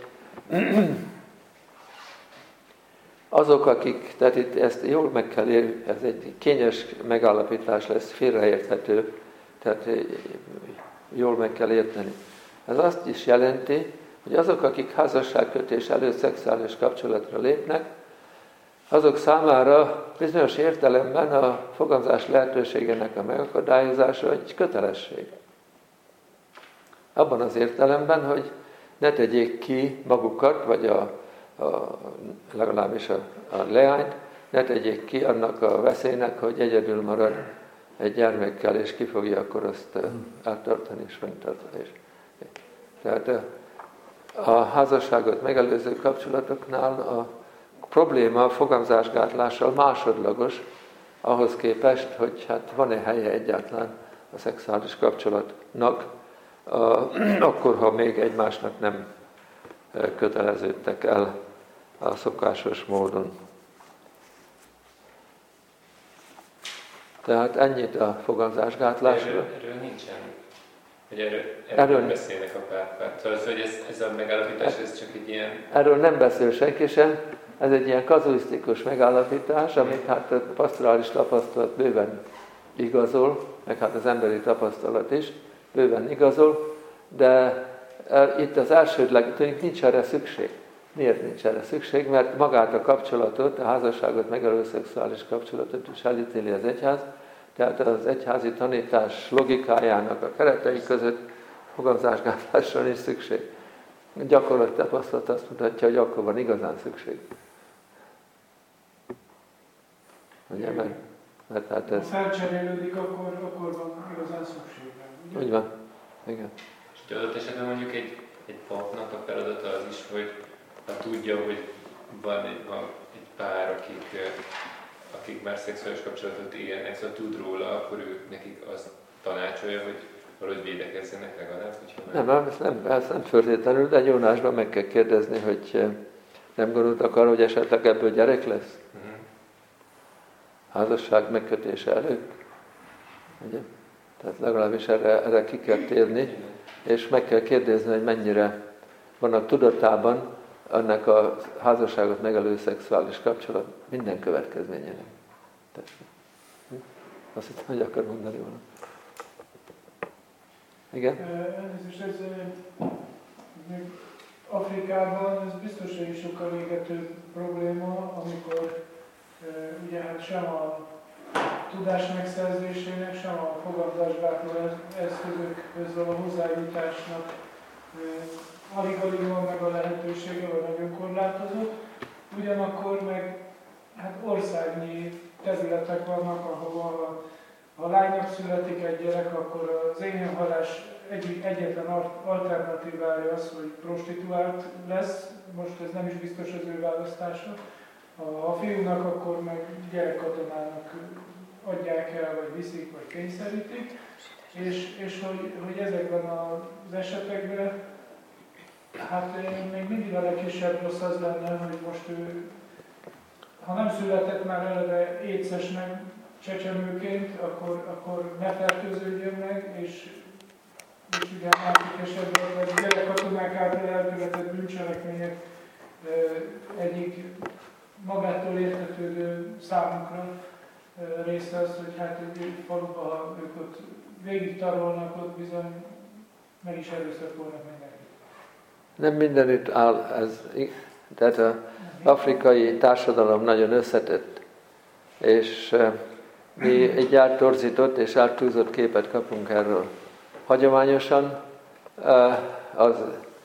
azok, akik, tehát itt ezt jól meg kell érni, ez egy kényes megállapítás lesz, félreérthető, tehát jól meg kell érteni. Ez azt is jelenti, hogy azok, akik házasságkötés előtt szexuális kapcsolatra lépnek, azok számára bizonyos értelemben a fogamzás lehetőségének a megakadályozása egy kötelesség. Abban az értelemben, hogy ne tegyék ki magukat, vagy a, a, legalábbis a, a leányt, ne tegyék ki annak a veszélynek, hogy egyedül marad egy gyermekkel, és ki fogja akkor azt áttartani és fenntartani. Tehát a, a házasságot megelőző kapcsolatoknál a probléma a fogamzásgátlással másodlagos, ahhoz képest, hogy hát van-e helye egyáltalán a szexuális kapcsolatnak, a, akkor, ha még egymásnak nem köteleződtek el a szokásos módon. Tehát ennyit a fogamzásgátlásról. Erről, erről nincsen. Hogy erről, erről, erről nem beszélnek a pápák. Szóval az, hogy ez, ez a megállapítás, ez csak egy ilyen... Erről nem beszél senki sem. Ez egy ilyen kazuisztikus megállapítás, amit hát a pastorális tapasztalat bőven igazol, meg hát az emberi tapasztalat is bőven igazol, de e, itt az elsődleg tűnik, nincs erre szükség. Miért nincs erre szükség? Mert magát a kapcsolatot, a házasságot megelő szexuális kapcsolatot is elítéli az egyház, tehát az egyházi tanítás logikájának a keretei között fogamzásgátlásra nincs szükség. A gyakorlati tapasztalat azt mutatja, hogy akkor van igazán szükség. Ugye, mert, mert hát ez... Ha felcserélődik, akkor, akkor van igazán szükség. Úgy van. Igen. És adott esetben mondjuk egy, egy papnak a feladata az is, hogy ha tudja, hogy van egy, van egy pár, akik, akik már szexuális kapcsolatot élnek, szóval tud róla, akkor ő nekik azt tanácsolja, hogy valahogy védekezzenek legalább. Nem, nem, ez nem, ez nem föltétlenül, de gyónásban meg kell kérdezni, hogy nem gondoltak arra, hogy esetleg ebből gyerek lesz? Uh-huh. Házasság megkötése előtt. Ugye? Tehát legalábbis erre, erre ki kell térni, és meg kell kérdezni, hogy mennyire vannak tudatában annak a házasságot megelő szexuális kapcsolat minden következményének. Azt hittem, hogy akar mondani volna. Igen? Elnézést, ez a Afrikában ez biztos egy sokkal égető probléma, amikor e, ugye hát sem a tudás megszerzésének, sem a fogadásgátló eszközökhöz való hozzájutásnak e, alig-alig van meg a lehetősége, vagy nagyon korlátozott. Ugyanakkor meg hát országnyi területek vannak, ahol ha, ha lánynak születik egy gyerek, akkor az éhényhalás egy, egyetlen alternatívája az, hogy prostituált lesz. Most ez nem is biztos az ő választása. Ha a fiúnak, akkor meg gyerekkatonának adják el, vagy viszik, vagy kényszerítik. És, és hogy, hogy ezekben az esetekben, hát még mindig a legkisebb rossz az lenne, hogy most ő, ha nem született már eleve écesnek csecsemőként, akkor, akkor ne fertőződjön meg, és, és ugye másik esetben, vagy gyerekkatonák által elkövetett bűncselekmények egyik magától értetődő számunkra része az, hogy hát egy faluban, ha ők ott végig tarolnak, ott bizony meg is erőszakolnak mindenkit. Nem mindenütt áll ez, tehát az afrikai társadalom nagyon összetett, és mi egy áttorzított és áttúzott képet kapunk erről. Hagyományosan az,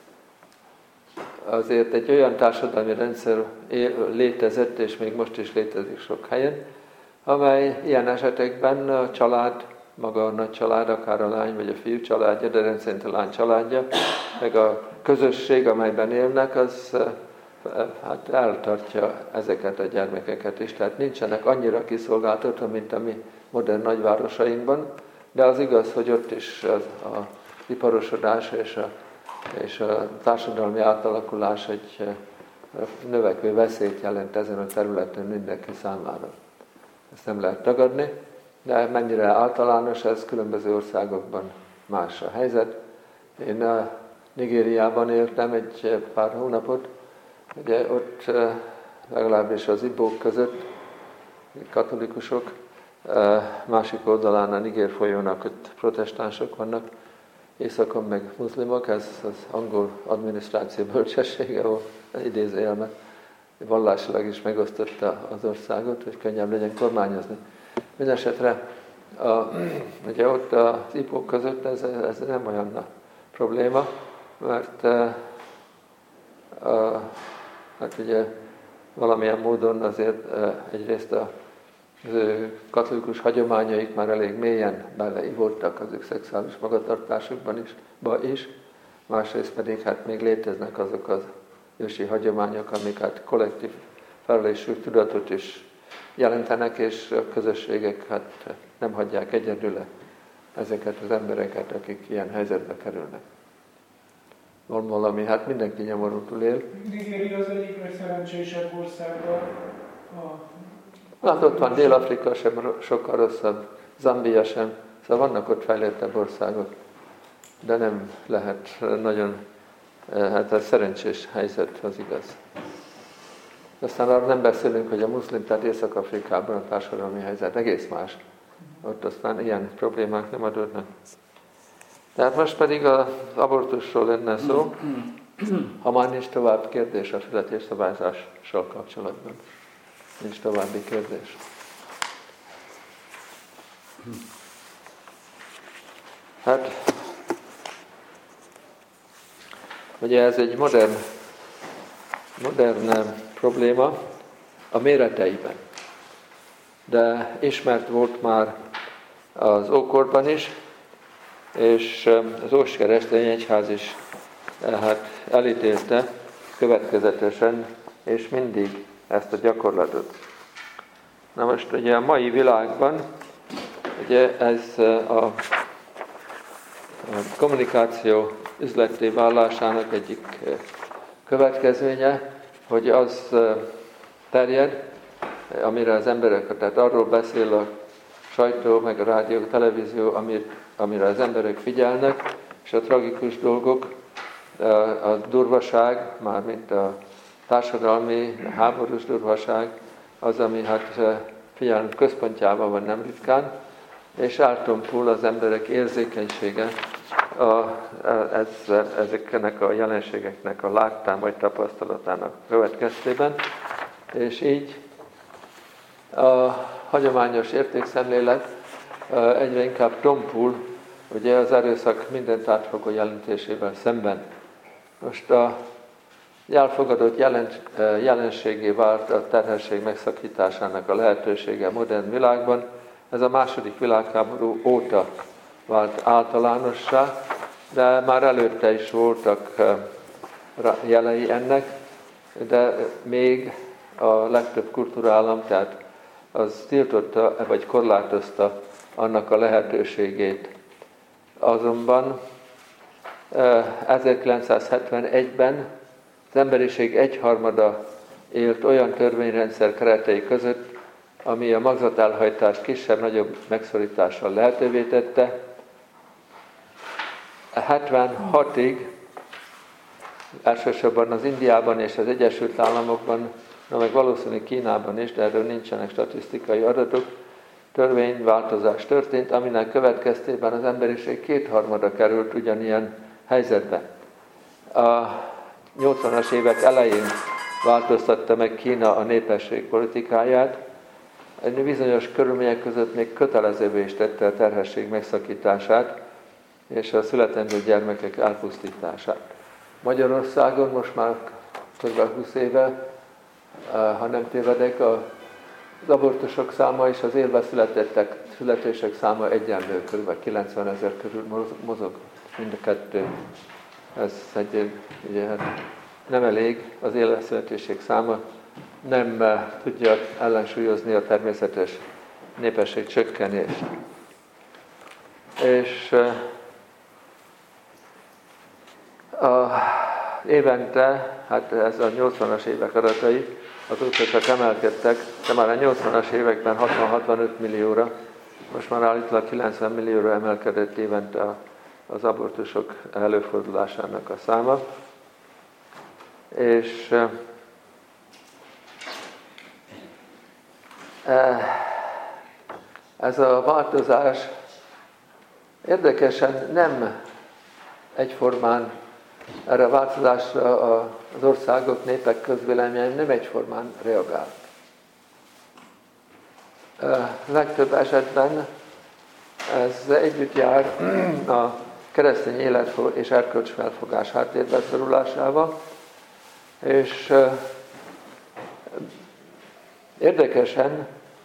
azért egy olyan társadalmi rendszer létezett, és még most is létezik sok helyen, amely ilyen esetekben a család, maga a nagy család, akár a lány vagy a fiú családja, de rendszerint a lány családja, meg a közösség, amelyben élnek, az hát eltartja ezeket a gyermekeket is. Tehát nincsenek annyira kiszolgáltatva, mint a mi modern nagyvárosainkban, de az igaz, hogy ott is az, az iparosodás és a, és a társadalmi átalakulás egy növekvő veszélyt jelent ezen a területen mindenki számára. Ezt nem lehet tagadni, de mennyire általános ez, különböző országokban más a helyzet. Én a Nigériában éltem egy pár hónapot, ugye ott legalábbis az ibók között, katolikusok, másik oldalán a Niger folyónak ott protestánsok vannak, északon meg muszlimok, ez az angol adminisztráció bölcsessége volt, idézőjelben, vallásilag is megosztotta az országot, hogy könnyebb legyen kormányozni. Mindenesetre a, ugye ott az ibók között ez, ez nem olyan a probléma, mert a, a, hát ugye valamilyen módon azért egyrészt a az ő katolikus hagyományaik már elég mélyen beleivódtak az ők szexuális magatartásukban is, is, másrészt pedig hát még léteznek azok az ősi hagyományok, amik hát kollektív felelősség tudatot is jelentenek, és a közösségek hát nem hagyják egyedül ezeket az embereket, akik ilyen helyzetbe kerülnek. Van valami, hát mindenki nyomorultul él. Nigéria az egyik legszerencsésebb országa a Hát ott van Dél-Afrika sem sokkal rosszabb, Zambia sem, szóval vannak ott fejlettebb országok, de nem lehet nagyon, hát ez szerencsés helyzet, az igaz. Aztán arra nem beszélünk, hogy a muszlim, tehát Észak-Afrikában a társadalmi helyzet egész más. Ott aztán ilyen problémák nem adódnak. Tehát most pedig az abortusról lenne szó, ha már nincs tovább kérdés a születésszabályzással kapcsolatban. Nincs további kérdés. Hát, ugye ez egy modern, modern probléma a méreteiben. De ismert volt már az ókorban is, és az óskeresztény egyház is hát elítélte következetesen, és mindig ezt a gyakorlatot. Na most ugye a mai világban ugye ez a, a kommunikáció üzletté válásának egyik következménye, hogy az terjed, amire az emberek, tehát arról beszél a sajtó, meg a rádió, a televízió, amire az emberek figyelnek, és a tragikus dolgok, a durvaság, mármint a társadalmi, háborús durvaság, az, ami hát figyelem központjában van nem ritkán, és általán túl az emberek érzékenysége a, ezzel, ezeknek a jelenségeknek a láttán vagy tapasztalatának következtében, és így a hagyományos értékszemlélet egyre inkább tompul, ugye az erőszak mindent átfogó jelentésével szemben. Most a elfogadott jelen, jelenségé vált a terhesség megszakításának a lehetősége a modern világban. Ez a második világháború óta vált általánossá, de már előtte is voltak jelei ennek, de még a legtöbb kultúrállam, tehát az tiltotta, vagy korlátozta annak a lehetőségét. Azonban ezerkilencszázhetvenegyben az emberiség egyharmada élt olyan törvényrendszer keretei között, ami a magzatelhajtást kisebb-nagyobb megszorítással lehetővé tette. hetvenhatig elsősorban az Indiában és az Egyesült Államokban, na meg valószínűleg Kínában is, de erről nincsenek statisztikai adatok, törvényváltozás történt, aminek következtében az emberiség kétharmada került ugyanilyen helyzetbe. A nyolcvanas évek elején változtatta meg Kína a népesség politikáját, egy bizonyos körülmények között még kötelezővé is tette a terhesség megszakítását és a születendő gyermekek elpusztítását. Magyarországon most már kb. húsz éve, ha nem tévedek, az abortusok száma és az élve születettek, születések száma egyenlő, kb. kilencvenezer körül mozog mind a kettő. Ez egy, ugye, nem elég, az élve születések száma nem tudja ellensúlyozni a természetes népesség csökkenést. És a évente, hát ez a nyolcvanas évek adatai, azóta csak emelkedtek, de már a nyolcvanas években hatvan-hatvanöt millióra, most már állítólag kilencven millióra emelkedett évente az abortusok előfordulásának a száma. És ez a változás érdekesen nem egyformán, erre a változásra az országok, népek közvéleménye nem egyformán reagált. Legtöbb esetben ez együtt jár a keresztény élet és erkölcs felfogás háttérbe szorulásával, és érdekesen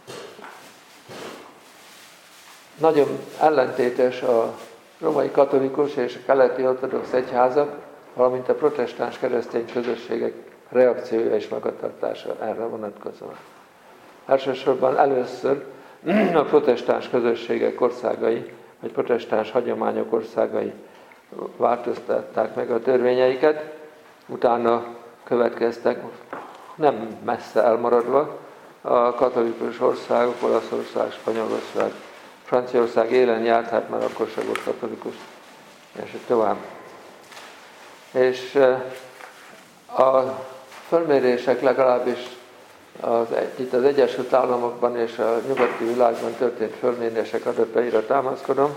nagyon ellentétes a római katolikus és a keleti ortodox egyházak, valamint a protestáns keresztény közösségek reakciója és magatartása erre vonatkozóan. Elsősorban először a protestáns közösségek országai, vagy protestáns hagyományok országai változtatták meg a törvényeiket, utána következtek, nem messze elmaradva, a katolikus országok, Olaszország, Spanyolország, Franciaország élen járt, hát már akkor sem volt katolikus, és tovább. És a fölmérések legalábbis az, itt az Egyesült Államokban és a nyugati világban történt fölmérések adataira támaszkodom,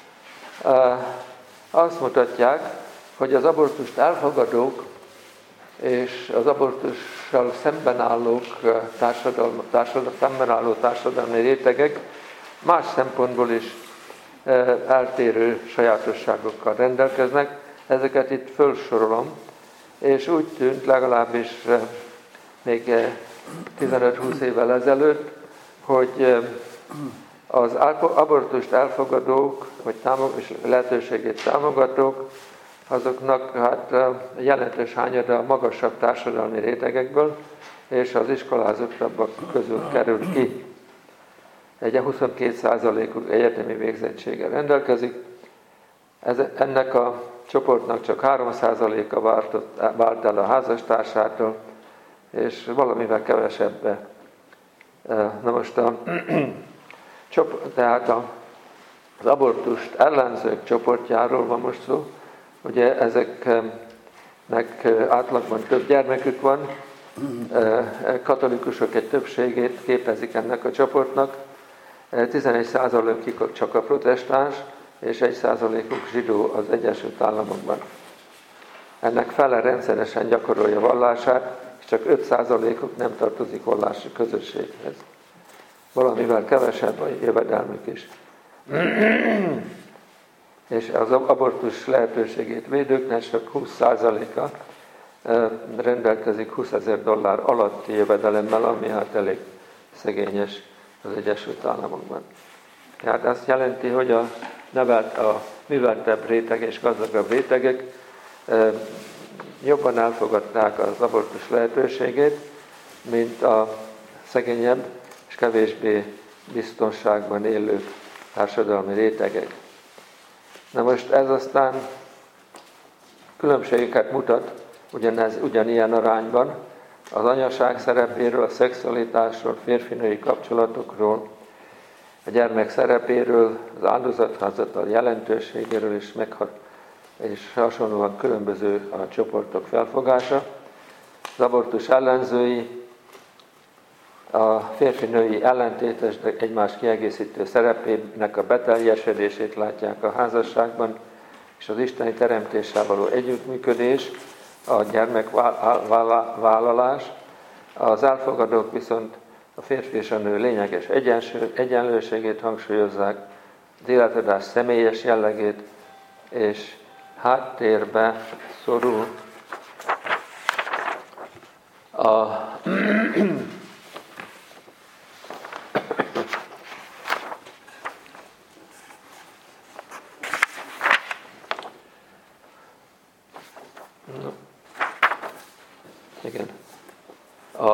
azt mutatják, hogy az abortust elfogadók és az abortussal szemben állók társadalmi, társadalmi, szemben álló társadalmi rétegek más szempontból is eltérő sajátosságokkal rendelkeznek. Ezeket itt felsorolom, és úgy tűnt legalábbis még tizenöt-húsz évvel ezelőtt, hogy az abortust elfogadók, vagy támog, és lehetőségét támogatók, azoknak hát jelentős hányada a magasabb társadalmi rétegekből, és az iskolázottabbak közül került ki. Egy huszonkettő százalékuk egyetemi végzettséggel rendelkezik. Ez, ennek a csoportnak csak három százaléka vált el a házastársától, és valamivel kevesebb. Na most a, tehát a, az abortust ellenzők csoportjáról van most szó. Ugye ezeknek átlagban több gyermekük van, katolikusok egy többségét képezik ennek a csoportnak, tizenegy százalékig csak a protestáns, és egy százalékuk zsidó az Egyesült Államokban. Ennek fele rendszeresen gyakorolja vallását, és csak öt százalékuk nem tartozik vallási közösséghez. Valamivel kevesebb a jövedelmük is. És az abortusz lehetőségét védőknek csak húsz százaléka rendelkezik húszezer dollár alatti jövedelemmel, ami hát elég szegényes az Egyesült Államokban. Tehát azt jelenti, hogy a, nevelt, a műveltebb réteg és gazdagabb rétegek jobban elfogadták az abortusz lehetőségét, mint a szegényebb és kevésbé biztonságban élő társadalmi rétegek. Na most ez aztán különbségeket mutat, ugyanez, ugyanilyen arányban az anyaság szerepéről, a szexualitásról, férfi-női kapcsolatokról, a gyermek szerepéről, az áldozathozatal jelentőségéről és, megha- és hasonlóan különböző a csoportok felfogása. Az abortusz ellenzői a férfi-női ellentétes, de egymást kiegészítő szerepének a beteljesedését látják a házasságban, és az isteni teremtéssel való együttműködés, a gyermekvállalás. Az elfogadók viszont a férfi és a nő lényeges egyenlőségét hangsúlyozzák, az életadás személyes jellegét, és háttérbe szorul a Igen. A,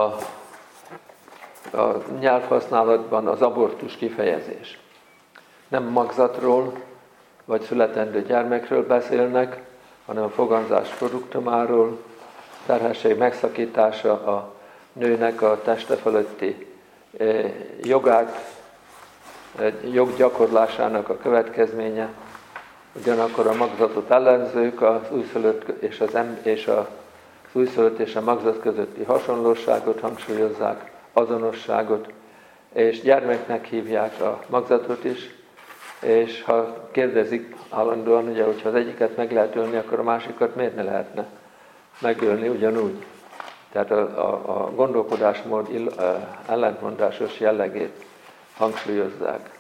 a nyelvhasználatban az abortus kifejezés. Nem magzatról vagy születendő gyermekről beszélnek, hanem a foganzás produktumáról, terhesség megszakítása a nőnek a teste fölötti jogát, joggyakorlásának a következménye. Ugyanakkor a magzatot ellenzők az újszülött és az, em- és a, az újszülött és a magzat közötti hasonlóságot hangsúlyozzák, azonosságot, és gyermeknek hívják a magzatot is, és ha kérdezik állandóan, ugye, hogyha az egyiket meg lehet ölni, akkor a másikat miért ne lehetne megölni ugyanúgy. Tehát a, a, a gondolkodásmód ill, ellentmondásos jellegét hangsúlyozzák.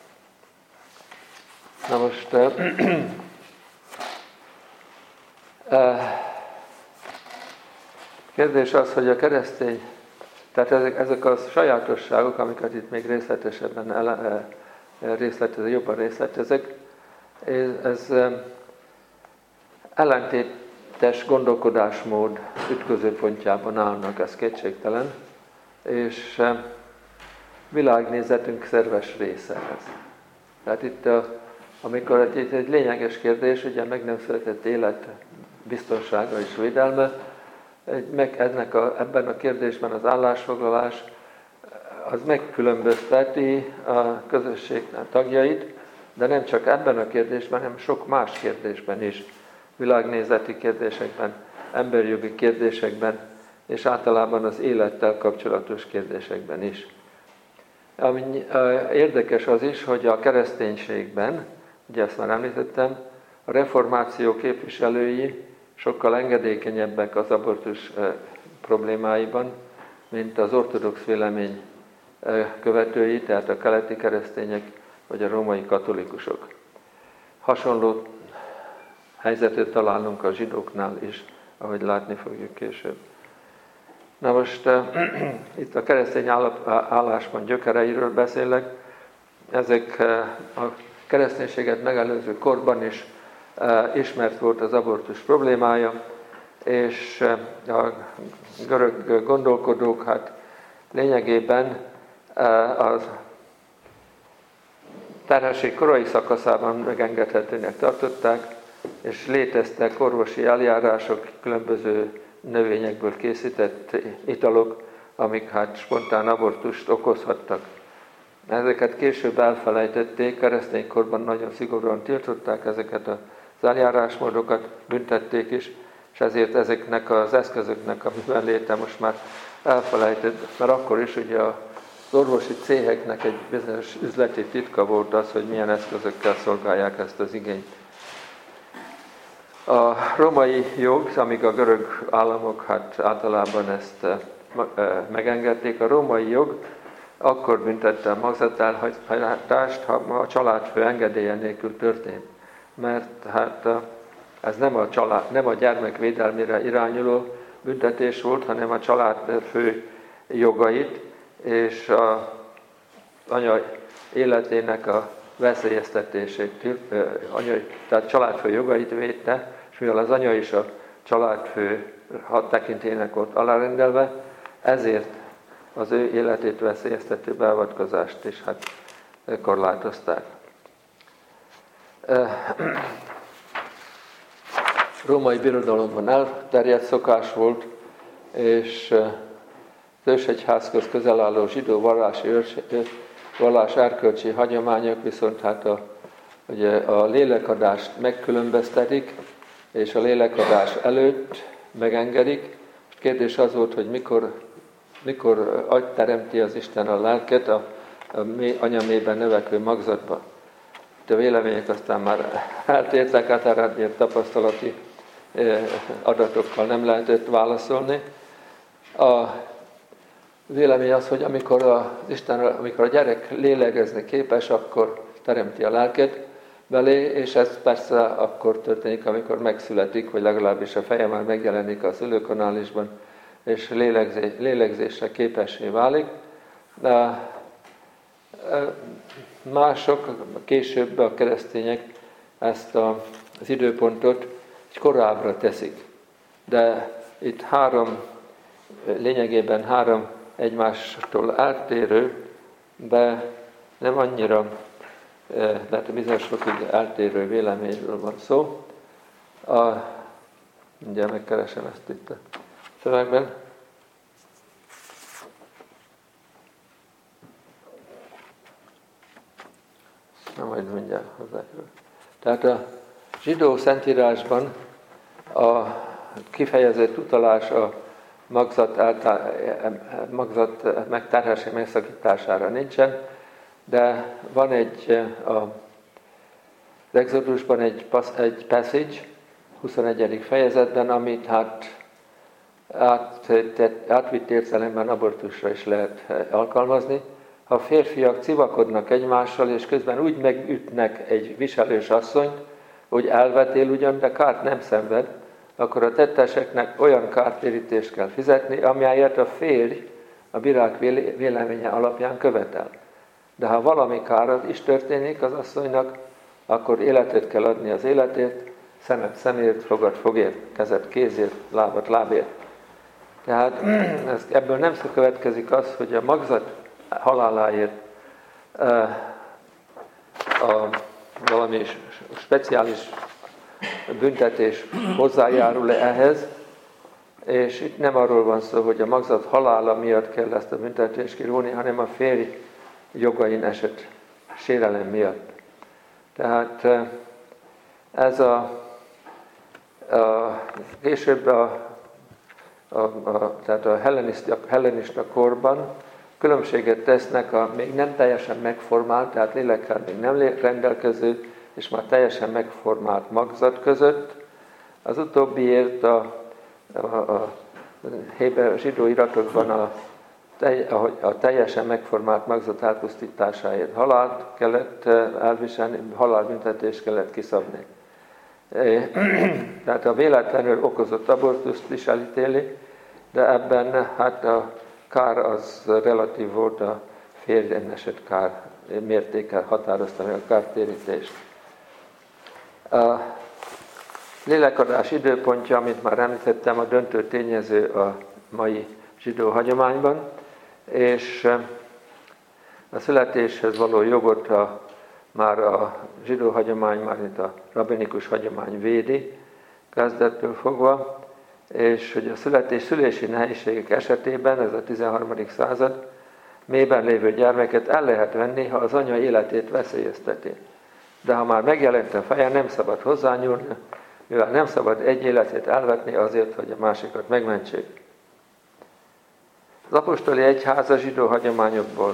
Na most kérdés az, hogy a keresztény, tehát ezek, ezek a sajátosságok, amiket itt még részletesebben ele, részletezek, jobban részletezek, ez, ez ellentétes gondolkodásmód ütközőpontjában állnak, ez kétségtelen, és világnézetünk szerves része ez. Tehát itt, a, amikor egy, egy lényeges kérdés, ugye meg nem született élet biztonsága és védelme, meg ennek a, ebben a kérdésben az állásfoglalás az megkülönbözteti a közösség tagjait, de nem csak ebben a kérdésben, hanem sok más kérdésben is, világnézeti kérdésekben, emberjogi kérdésekben, és általában az élettel kapcsolatos kérdésekben is. Ami érdekes az is, hogy a kereszténységben, ugye ezt már említettem, a reformáció képviselői sokkal engedékenyebbek az abortusz problémáiban, mint az ortodox vélemény követői, tehát a keleti keresztények vagy a római katolikusok. Hasonló helyzetet találunk a zsidóknál is, ahogy látni fogjuk később. Na most uh, itt a keresztény álláspont gyökereiről beszélek. Ezek uh, a kereszténységet megelőző korban is uh, ismert volt az abortusz problémája, és uh, a görög gondolkodók hát lényegében uh, az terhesség korai szakaszában megengedhetőnek tartották, és léteztek orvosi eljárások, különböző növényekből készített italok, amik hát spontán abortust okozhattak. Ezeket később elfelejtették, kereszténykorban nagyon szigorúan tiltották ezeket az eljárásmódokat, büntették is, és ezért ezeknek az eszközöknek a műveléte most már elfelejtett, mert akkor is ugye a Az orvosi céheknek egy bizonyos üzleti titka volt az, hogy milyen eszközökkel szolgálják ezt az igényt. A római jog, amíg a görög államok hát általában ezt megengedték, a római jog akkor büntette a magzatelhajtást, ha a családfő engedélye nélkül történt. Mert hát ez nem a, család, nem a gyermek védelmére irányuló büntetés volt, hanem a családfő jogait és a anya életének a veszélyeztetését, anya, tehát családfő jogait védte, és mivel az anya is a családfő tekintélynek volt alárendelve, ezért az ő életét veszélyeztető beavatkozást is hát korlátozták. Római birodalomban elterjedt szokás volt, és az ősegyházhoz közel álló zsidó vallási, vallás erkölcsi hagyományok viszont hát a, ugye a lélekadást megkülönböztetik, és a lélekadás előtt megengedik. Most kérdés az volt, hogy mikor, mikor agyteremti az Isten a lelket a, a mély, anyamében növekvő magzatba. De a vélemények aztán már eltértek, hát erre tapasztalati adatokkal nem lehetett válaszolni. A vélemény az, hogy amikor a, Isten, amikor a gyerek lélegezni képes, akkor teremti a lelket belé, és ez persze akkor történik, amikor megszületik, vagy legalábbis a feje már megjelenik a szülőkanálisban, és lélegzé, lélegzésre képessé válik. De mások, később a keresztények ezt a, az időpontot egy korábbra teszik. De itt három, lényegében három egymástól eltérő, de nem annyira, tehát bizonyos fokig eltérő véleményről van szó. A, mindjárt megkeresem ezt itt a szövegben. Na, majd mindjárt hozzájövök. Tehát a zsidó szentírásban a kifejezett utalás a magzat, által, magzat megterhelése megszakítására nincsen, de van egy, a, az Exodusban egy, egy passage, huszonegyedik fejezetben, amit hát át, átvitt értelemben abortusra is lehet alkalmazni. Ha a férfiak civakodnak egymással, és közben úgy megütnek egy viselős asszonyt, hogy elvetél ugyan, de kárt nem szenved, akkor a tetteseknek olyan kártérítést kell fizetni, amelyet a férj a bírák véleménye alapján követel. De ha valami kárat is történik az asszonynak, akkor életet kell adni az életét, szemet szemért, fogad fogért, kezet kézért, lábat lábért. Tehát ez, ebből nem következik az, hogy a magzat haláláért a valami speciális büntetés hozzájárul ehhez, és itt nem arról van szó, hogy a magzat halála miatt kell ezt a büntetést kiróni, hanem a férj jogain esett sérelem miatt. Tehát ez a, a később a, a, a, tehát a hellenista, hellenista korban különbséget tesznek a még nem teljesen megformált, tehát lélekkel még nem rendelkező, és már teljesen megformált magzat között. Az utóbbiért a, a, a, a zsidó iratokban a, a, a teljesen megformált magzat elpusztításáért halált kellett elviselni, halálbüntetést kellett kiszabni. Tehát a véletlenül okozott abortuszt is elítéli, de ebben hát a kár az relatív volt, a férjen esett kár mértékkel határozta meg a kártérítést. A lélekadás időpontja, amit már említettem, a döntő tényező a mai zsidó hagyományban, és a születéshez való jogot a, már a zsidó hagyomány, már mint a rabbinikus hagyomány védi kezdettől fogva, és hogy a születés szülési nehézségek esetében, ez a tizenharmadik század, mélyben lévő gyermeket el lehet venni, ha az anya életét veszélyezteti. De ha már megjelent a feje, nem szabad hozzányúlni, mivel nem szabad egy életét elvetni azért, hogy a másikat megmentsék. Az apostoli egyház a zsidó hagyományokból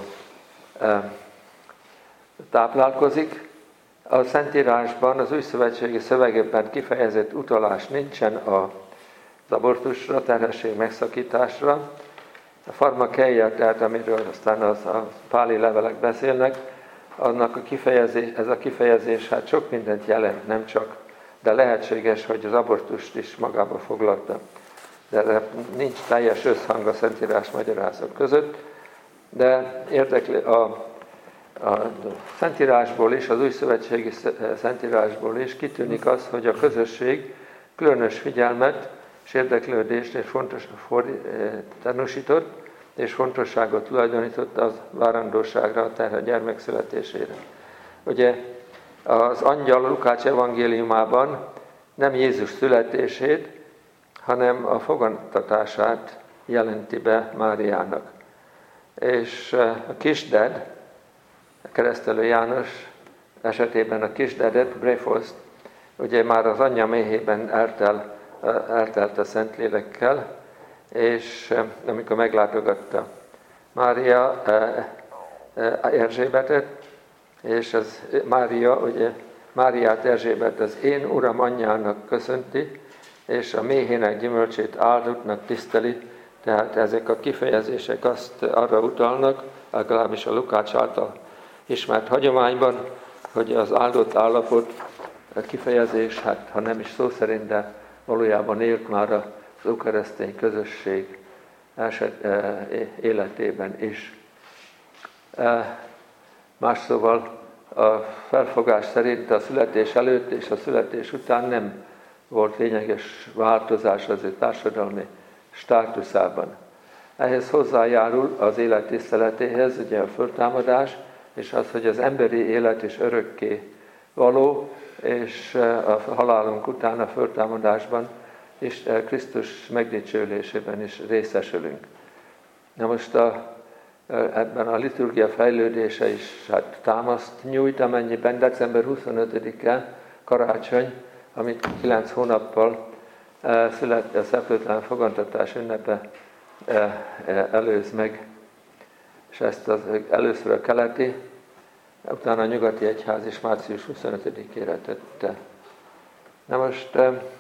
táplálkozik. A Szentírásban, az új szövetségi szövegekben kifejezett utalás nincsen az abortusra, terhesség megszakításra. A farmakeia, tehát amiről aztán az, a páli levelek beszélnek, annak a kifejezés, ez a kifejezés hát sok mindent jelent, nem csak, de lehetséges, hogy az abortust is magába foglalta. De nincs teljes összhang a Szentírás magyarázat között, de érdekli a, a Szentírásból is, az új szövetségi Szentírásból is kitűnik az, hogy a közösség különös figyelmet és érdeklődést és fontos, for, tanúsított, és fontosságot tulajdonított az várandóságra, a terhe gyermek születésére. Ugye az angyal Lukács evangéliumában nem Jézus születését, hanem a fogantatását jelenti be Máriának. És a kisded, a keresztelő János esetében a kisdedet, Bréfoszt, ugye már az anyja méhében eltel, eltelt a Szentlélekkel, és amikor meglátogatta Mária Erzsébetet, és az Mária, ugye Máriát Erzsébet az én Uram anyjának köszönti, és a méhének gyümölcsét áldottnak tiszteli, tehát ezek a kifejezések azt arra utalnak, legalábbis a Lukács által ismert hagyományban, hogy az áldott állapot a kifejezés, hát ha nem is szó szerint, de valójában élt már az ukeresztény közösség eset, életében is. Más szóval a felfogás szerint a születés előtt és a születés után nem volt lényeges változás az ő társadalmi státuszában. Ehhez hozzájárul az élet tiszteletéhez, ugye a föltámadás, és az, hogy az emberi élet is örökké való, és a halálunk után a föltámadásban és Krisztus megdicsőlésében is részesülünk. Na most a, ebben a liturgia fejlődése is hát támaszt nyújt, amennyiben december huszonötödike karácsony, amit kilenc hónappal szület, a szeplőtlen fogantatás ünnepe előz meg, és ezt az először a keleti, utána a nyugati egyház is március huszonötödikére tette. Na most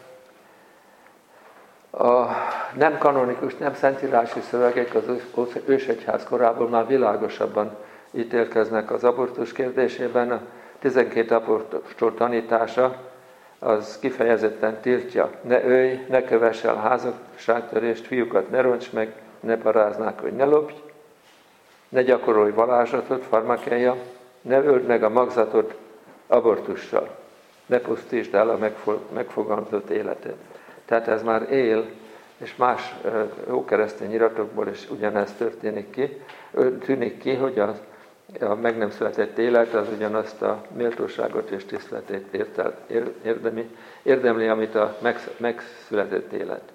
a nem kanonikus, nem szentírási szövegek az ősegyház korából már világosabban ítélkeznek az abortus kérdésében. A tizenkét apostol tanítása az kifejezetten tiltja. Ne ölj, ne kövess el házasságtörést, fiúkat ne roncs meg, ne paráznák, hogy ne lopj, ne gyakorolj varázslatot, farmakeia, ne öld meg a magzatot abortussal, ne pusztítsd el a megfogalmazott életet. Tehát ez már él, és más ókeresztény iratokból is ugyanez történik ki. Tűnik ki, hogy az, a meg nem született élet az ugyanazt a méltóságot és tiszteletét értel, érdemi, érdemli, amit a megszületett élet.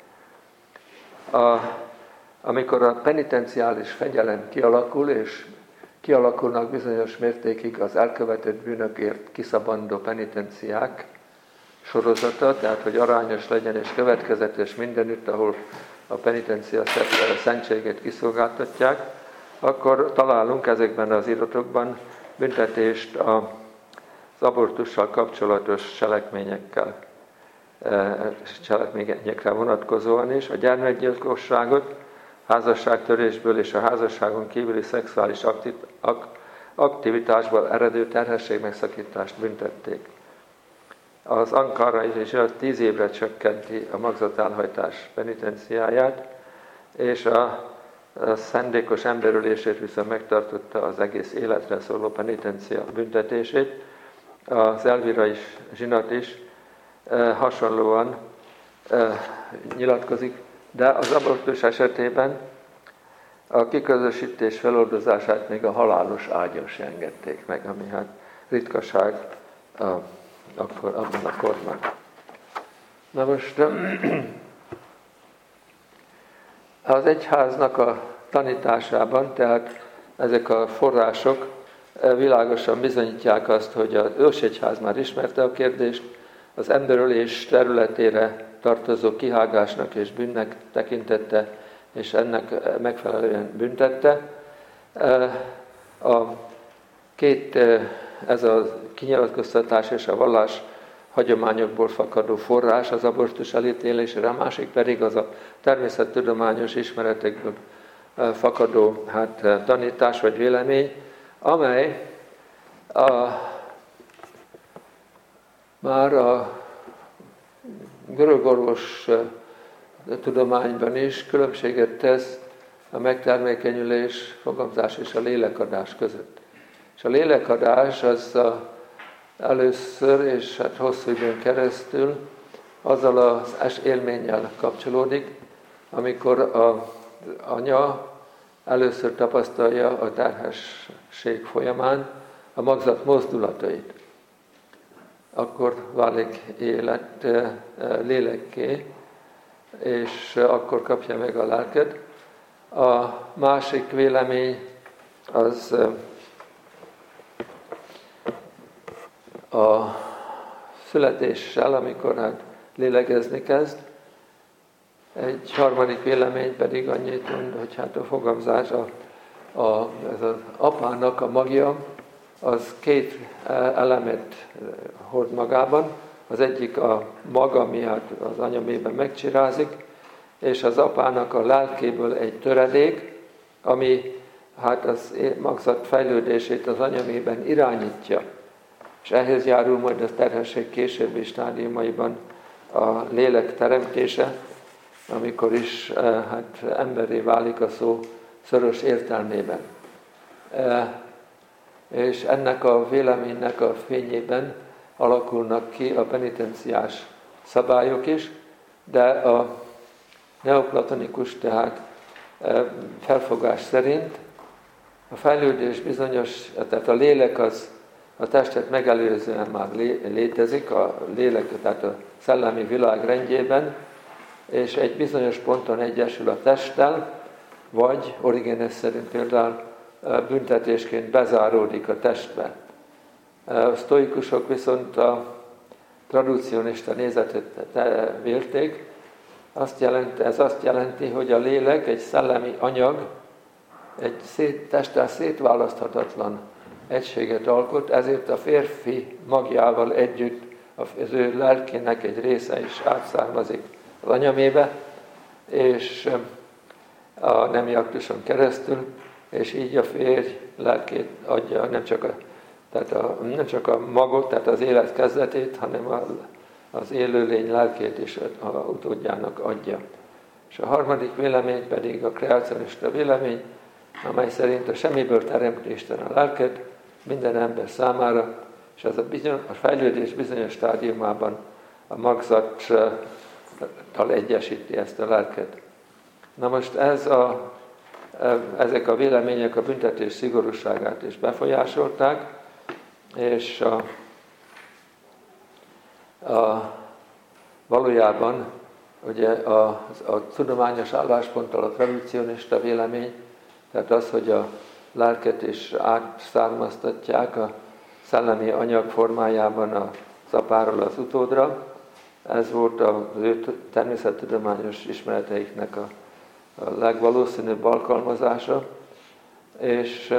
A, amikor a penitenciális fegyelem kialakul, és kialakulnak bizonyos mértékig az elkövetett bűnökért kiszabandó penitenciák sorozata, tehát hogy arányos legyen és következetes mindenütt, ahol a penitencia szentségét kiszolgáltatják, akkor találunk ezekben az iratokban büntetést az abortussal kapcsolatos cselekményekkel, cselekményekre vonatkozóan is, a gyermekgyilkosságot, házasságtörésből és a házasságon kívüli szexuális aktivitásból eredő terhességmegszakítást büntették. Az Ankara is tíz évre csökkenti a magzatelhajtás penitenciáját, és a, a szándékos emberölését viszont megtartotta az egész életre szóló penitencia büntetését. Az Elvira is, zsinat is e, hasonlóan e, nyilatkozik, de az abortus esetében a kiközösítés feloldozását még a halálos ágyon se engedték meg, ami hát ritkaság a, akkor, abban a korban. Na most az egyháznak a tanításában, tehát ezek a források világosan bizonyítják azt, hogy az ősegyház már ismerte a kérdést, az emberölés területére tartozó kihágásnak és bűnnek tekintette, és ennek megfelelően büntette. A két, ez a kinyilatkoztatás és a vallás hagyományokból fakadó forrás az abortusz elítélésére, a másik pedig az a természettudományos ismeretekből fakadó hát, tanítás vagy vélemény, amely a, már a görögorvos tudományban is különbséget tesz a megtermékenyülés, fogamzás és a lélekadás között. És a lélekadás az a, először és hát hosszú időn keresztül azzal az élménnyel kapcsolódik, amikor az anya először tapasztalja a terhesség folyamán a magzat mozdulatait. Akkor válik élet lélekké, és akkor kapja meg a lelket. A másik vélemény az a születéssel, amikor hát lélegezni kezd. Egy harmadik vélemény pedig annyit mond, hogy hát a fogamzás, a, a, ez az apának a magja, az két elemet hord magában. Az egyik a mag, ami hát az anyamében megcsirázik, és az apának a lelkéből egy töredék, ami hát az magzat fejlődését az anyamében irányítja. És ehhez járul majd a terhesség későbbi stádiumaiban a lélek teremtése, amikor is hát emberré válik a szó szoros értelmében. És ennek a véleménynek a fényében alakulnak ki a penitenciás szabályok is, de a neoplatonikus, tehát felfogás szerint a fejlődés bizonyos, tehát a lélek az a testet megelőzően már létezik, a lélek, tehát a szellemi világ rendjében, és egy bizonyos ponton egyesül a testtel, vagy Origenes szerint például büntetésként bezáródik a testbe. A sztoikusok viszont a traducionista nézetet vélték. Azt jelenti, ez azt jelenti, hogy a lélek egy szellemi anyag, egy szét, testtel szétválaszthatatlan egységet alkot, ezért a férfi magjával együtt az ő lelkének egy része is átszármazik az anyamébe, és a nemi aktuson keresztül, és így a férj lelkét adja, nem csak a, tehát a, nem csak a magot, tehát az élet kezdetét, hanem a, az élőlény lelkét is a utódjának adja. És a harmadik vélemény pedig a kreacionista vélemény, amely szerint a semmiből teremti Isten a lelket minden ember számára, és az a, bizony, a fejlődés bizonyos stádiumában a magzattal egyesíti ezt a lelket. Na most ez a, ezek a vélemények a büntetés szigorúságát is befolyásolták, és a, a, valójában ugye a, a tudományos állásponttal a tradicionista vélemény, tehát az, hogy a lelket is átszármaztatják a szellemi anyag formájában az apáról az utódra, ez volt az ő természettudományos ismereteiknek a, a legvalószínűbb alkalmazása, és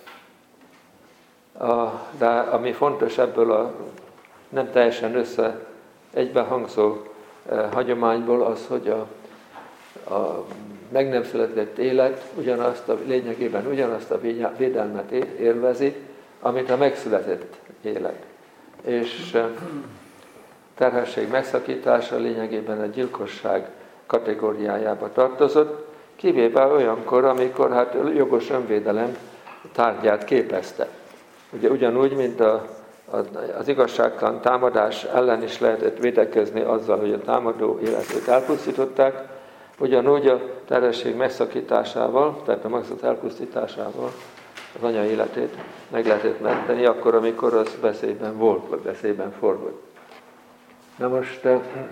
a, de ami fontos ebből a nem teljesen össze egybehangzó eh, hagyományból az, hogy a, a meg nem született élet ugyanazt a, lényegében ugyanazt a védelmet élvezi, amit a megszületett élet. És eh, terhesség megszakítása lényegében a gyilkosság kategóriájába tartozott, kivéve olyankor, amikor hát jogos önvédelem tárgyát képezte. Ugye ugyanúgy, mint a, a, az igazságtalan támadás ellen is lehetett védekezni azzal, hogy a támadó életét elpusztították, ugyanúgy a terhesség megszakításával, tehát a magzat elpusztításával az anya életét meg lehetett menteni, akkor, amikor az veszélyben volt, vagy veszélyben forgott. Na most,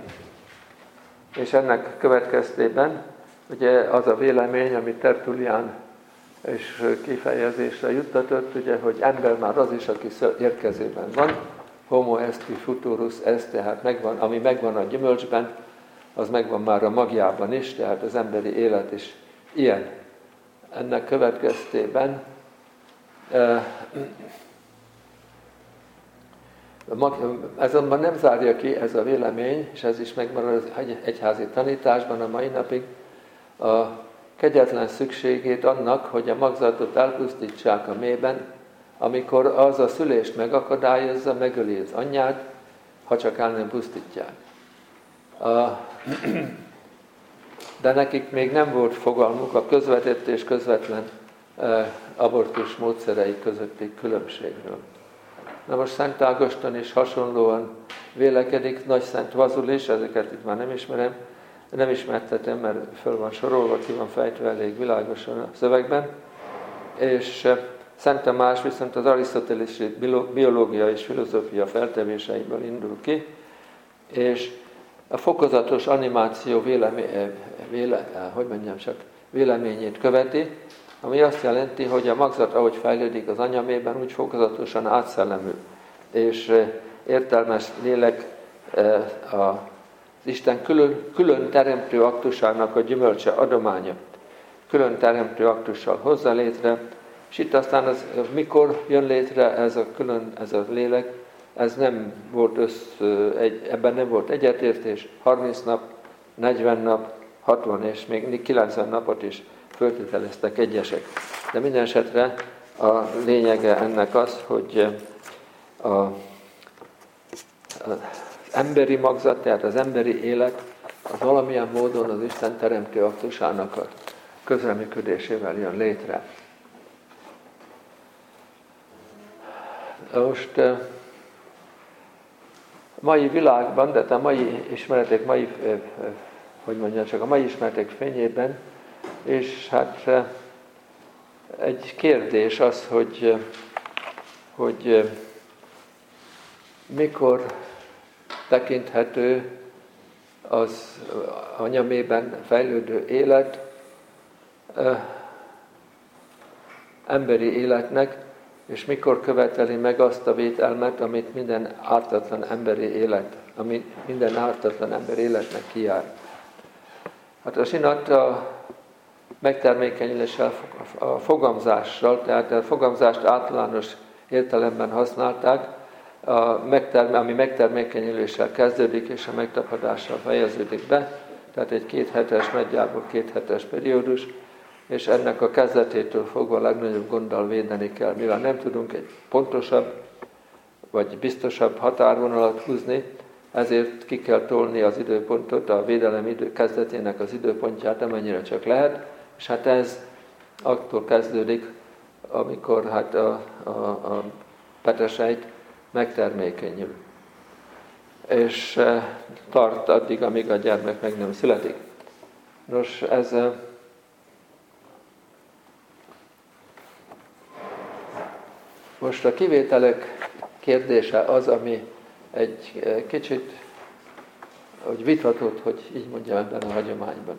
és ennek következtében ugye az a vélemény, amit Tertullián és kifejezésre juttatott, ugye, hogy ember már az is, aki érkezőben van, homo est qui futurus est, tehát megvan, ami megvan a gyümölcsben, az megvan már a magjában is, tehát az emberi élet is ilyen. Ennek következtében azonban nem zárja ki ez a vélemény, és ez is megmarad az egyházi tanításban a mai napig, a kegyetlen szükségét annak, hogy a magzatot elpusztítsák a mélyben, amikor az a szülést megakadályozza, megöli az anyját, ha csak el nem pusztítják. De nekik még nem volt fogalmuk a közvetett és közvetlen abortus módszerei közötti különbségről. Na most Szent Ágoston is hasonlóan vélekedik, Nagy Szent Vazul is, ezeket itt már nem ismerem, nem ismertetem, mert föl van sorolva, ki van fejtve elég világosan a szövegben, és Szent Tamás viszont az arisztotelesi biológia és filozófia feltevéseiből indul ki, és a fokozatos animáció vélemé, véle, hogy mondjam csak, véleményét követi, ami azt jelenti, hogy a magzat, ahogy fejlődik az anyamében, úgy fokozatosan átszellemül, és értelmes lélek az Isten külön, külön teremtő aktusának a gyümölcse, adománya, külön teremtő aktussal hozza létre, és itt aztán az, mikor jön létre ez a külön, ez a lélek, ez nem volt össz, egy, ebben nem volt egyetértés, harminc nap, negyven nap, hatvan és még kilencven napot is föltételeztek egyesek. De minden esetre a lényege ennek az, hogy a, a, az emberi magzat, tehát az emberi élet az valamilyen módon az Isten teremtő aktusának a közreműködésével jön létre. Most a mai világban, de a mai ismeretek, mai, hogy mondjam, csak a mai ismeretek fényében, és hát egy kérdés az, hogy, hogy mikor tekinthető az anyamében fejlődő élet emberi életnek, és mikor követeli meg azt a vételmet, amit minden ártatlan emberi élet, ami minden ártatlan emberi életnek kijár. Hát a zsinat a megtermékenyüléssel, a fogamzással, tehát a fogamzást általános értelemben használták, a megterm- ami megtermékenyüléssel kezdődik, és a megtapadással fejeződik be, tehát egy két hetes, nagyjából két hetes periódus, és ennek a kezdetétől fogva a legnagyobb gonddal védeni kell, mivel nem tudunk egy pontosabb vagy biztosabb határvonalat húzni, ezért ki kell tolni az időpontot, a védelem idő, kezdetének az időpontját, amennyire csak lehet, és hát ez attól kezdődik, amikor hát a, a, a petesejt megtermékenyül. És e, tart addig, amíg a gyermek meg nem születik. Nos, ez most a kivételek kérdése az, ami egy kicsit hogy vitatott, hogy így mondjam ebben a hagyományban.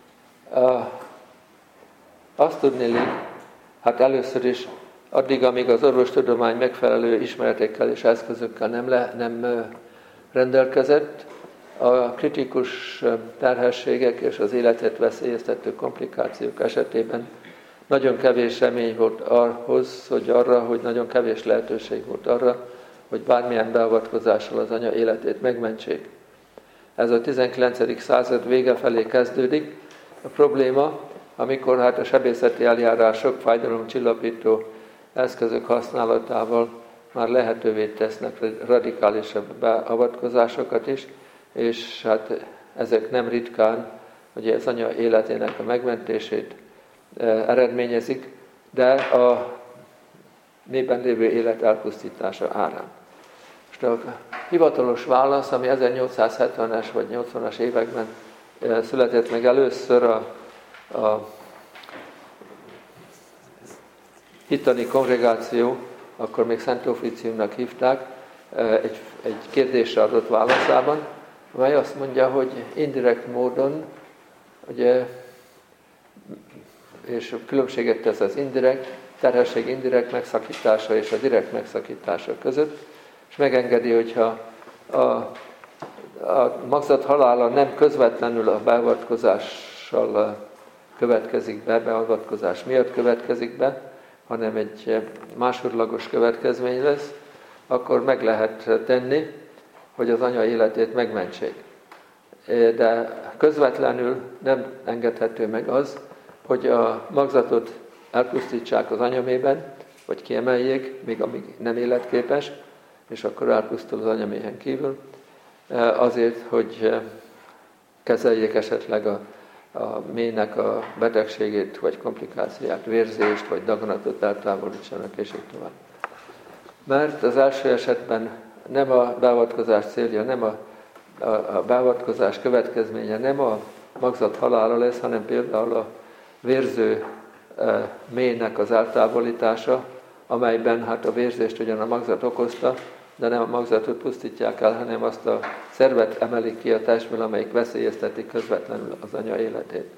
Azt tudnélik, hát először is addig, amíg az orvostudomány megfelelő ismeretekkel és eszközökkel nem, le, nem rendelkezett, a kritikus terhességek és az életet veszélyeztető komplikációk esetében nagyon kevés remény volt ahhoz, hogy arra, hogy nagyon kevés lehetőség volt arra, hogy bármilyen beavatkozással az anya életét megmentsék. Ez a tizenkilencedik század vége felé kezdődik. A probléma, amikor hát a sebészeti eljárások fájdalomcsillapító eszközök használatával már lehetővé tesznek radikálisabb beavatkozásokat is, és hát ezek nem ritkán ugye az anya életének a megmentését eredményezik, de a népben lévő élet elpusztítása árán. Most a hivatalos válasz, ami ezernyolcszázhetvenes vagy nyolcvanas években született meg először a, a hittani kongregáció, akkor még Szent Officiumnak hívták, egy, egy kérdésre adott válaszában, amely azt mondja, hogy indirekt módon, ugye, és különbséget tesz az indirekt, terhesség indirekt megszakítása és a direkt megszakítása között, és megengedi, hogyha a, a magzat halála nem közvetlenül a beavatkozással következik be, beavatkozás miatt következik be, hanem egy másodlagos következmény lesz, akkor meg lehet tenni, hogy az anya életét megmentsék. De közvetlenül nem engedhető meg az, hogy a magzatot elpusztítsák az anyamében, vagy kiemeljék, még amíg nem életképes, és akkor elpusztul az anyaméhen kívül, azért, hogy kezeljék esetleg a, a méhnek a betegségét, vagy komplikációját, vérzést, vagy daganatot eltávolítsanak, és így tovább. Mert az első esetben nem a beavatkozás célja, nem a, a, a beavatkozás következménye, nem a magzat halála lesz, hanem például a vérző e, méhnek az eltávolítása, amelyben hát a vérzést ugyan a magzat okozta, de nem a magzatot pusztítják el, hanem azt a szervet emelik ki a testből, amelyik veszélyezteti közvetlenül az anya életét.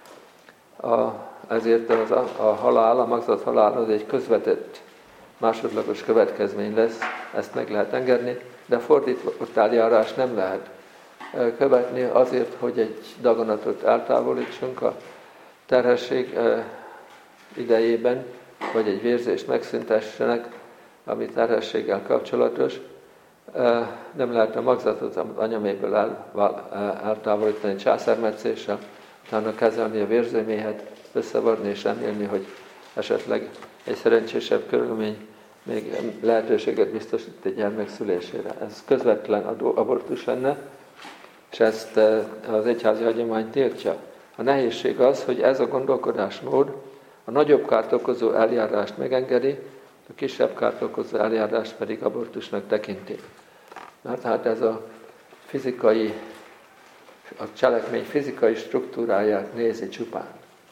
A, ezért az a, a halál, a magzat halál az egy közvetett másodlagos következmény lesz, ezt meg lehet engedni, de fordított eljárás nem lehet követni azért, hogy egy daganatot eltávolítsunk a terhesség idejében, vagy egy vérzést megszüntessenek, ami terhességgel kapcsolatos. Nem lehet a magzatot az anyaméből el, eltávolítani császármetszéssel, utána kezelni a vérzőméhet, összevarni és remélni, hogy esetleg egy szerencsésebb körülmény még lehetőséget biztosít egy gyermek szülésére. Ez közvetlen abortus lenne, és ezt az egyházi hagyomány tiltja. A nehézség az, hogy ez a gondolkodásmód a nagyobb kárt okozó eljárást megengedi, a kisebb kárt okozó eljárást pedig abortusnak tekinti. Mert hát ez a fizikai, a cselekmény fizikai struktúráját nézi csupán.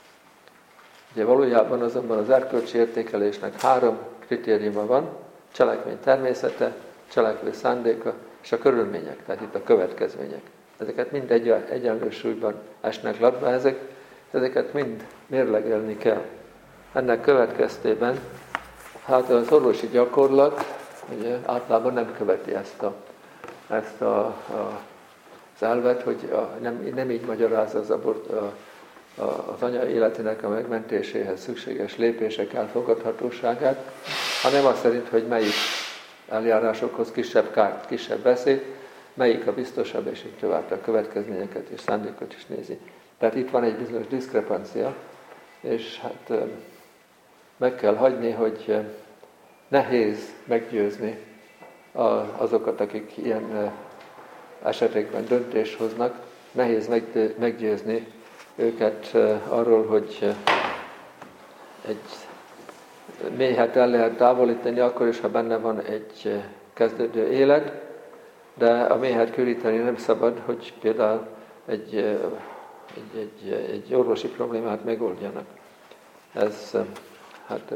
Ugye valójában azonban az erkölcsi értékelésnek három kritériuma van: cselekmény természete, cselekvő szándéka és a körülmények, tehát itt a következmények. Ezeket mind egy, egyenlő súlyban esnek latba, ezek, ezeket mind mérlegelni kell. Ennek következtében hát az orvosi gyakorlat ugye, általában nem követi ezt, a, ezt a, a, az elvet, hogy a, nem, nem így magyarázza az, abort, a, a, az anya életének a megmentéséhez szükséges lépések elfogadhatóságát, hanem azt szerint, hogy melyik eljárásokhoz kisebb kárt, kisebb veszélyt, melyik a biztosabb, és így tovább a következményeket és szándékot is nézi. Tehát itt van egy bizonyos diszkrepancia, és hát meg kell hagyni, hogy nehéz meggyőzni azokat, akik ilyen esetekben döntést hoznak, nehéz meggyőzni őket arról, hogy egy méhet el lehet távolítani, akkor is, ha benne van egy kezdődő élet, de a méhet küríteni nem szabad, hogy például egy, egy, egy, egy orvosi problémát megoldjanak. Ez, hát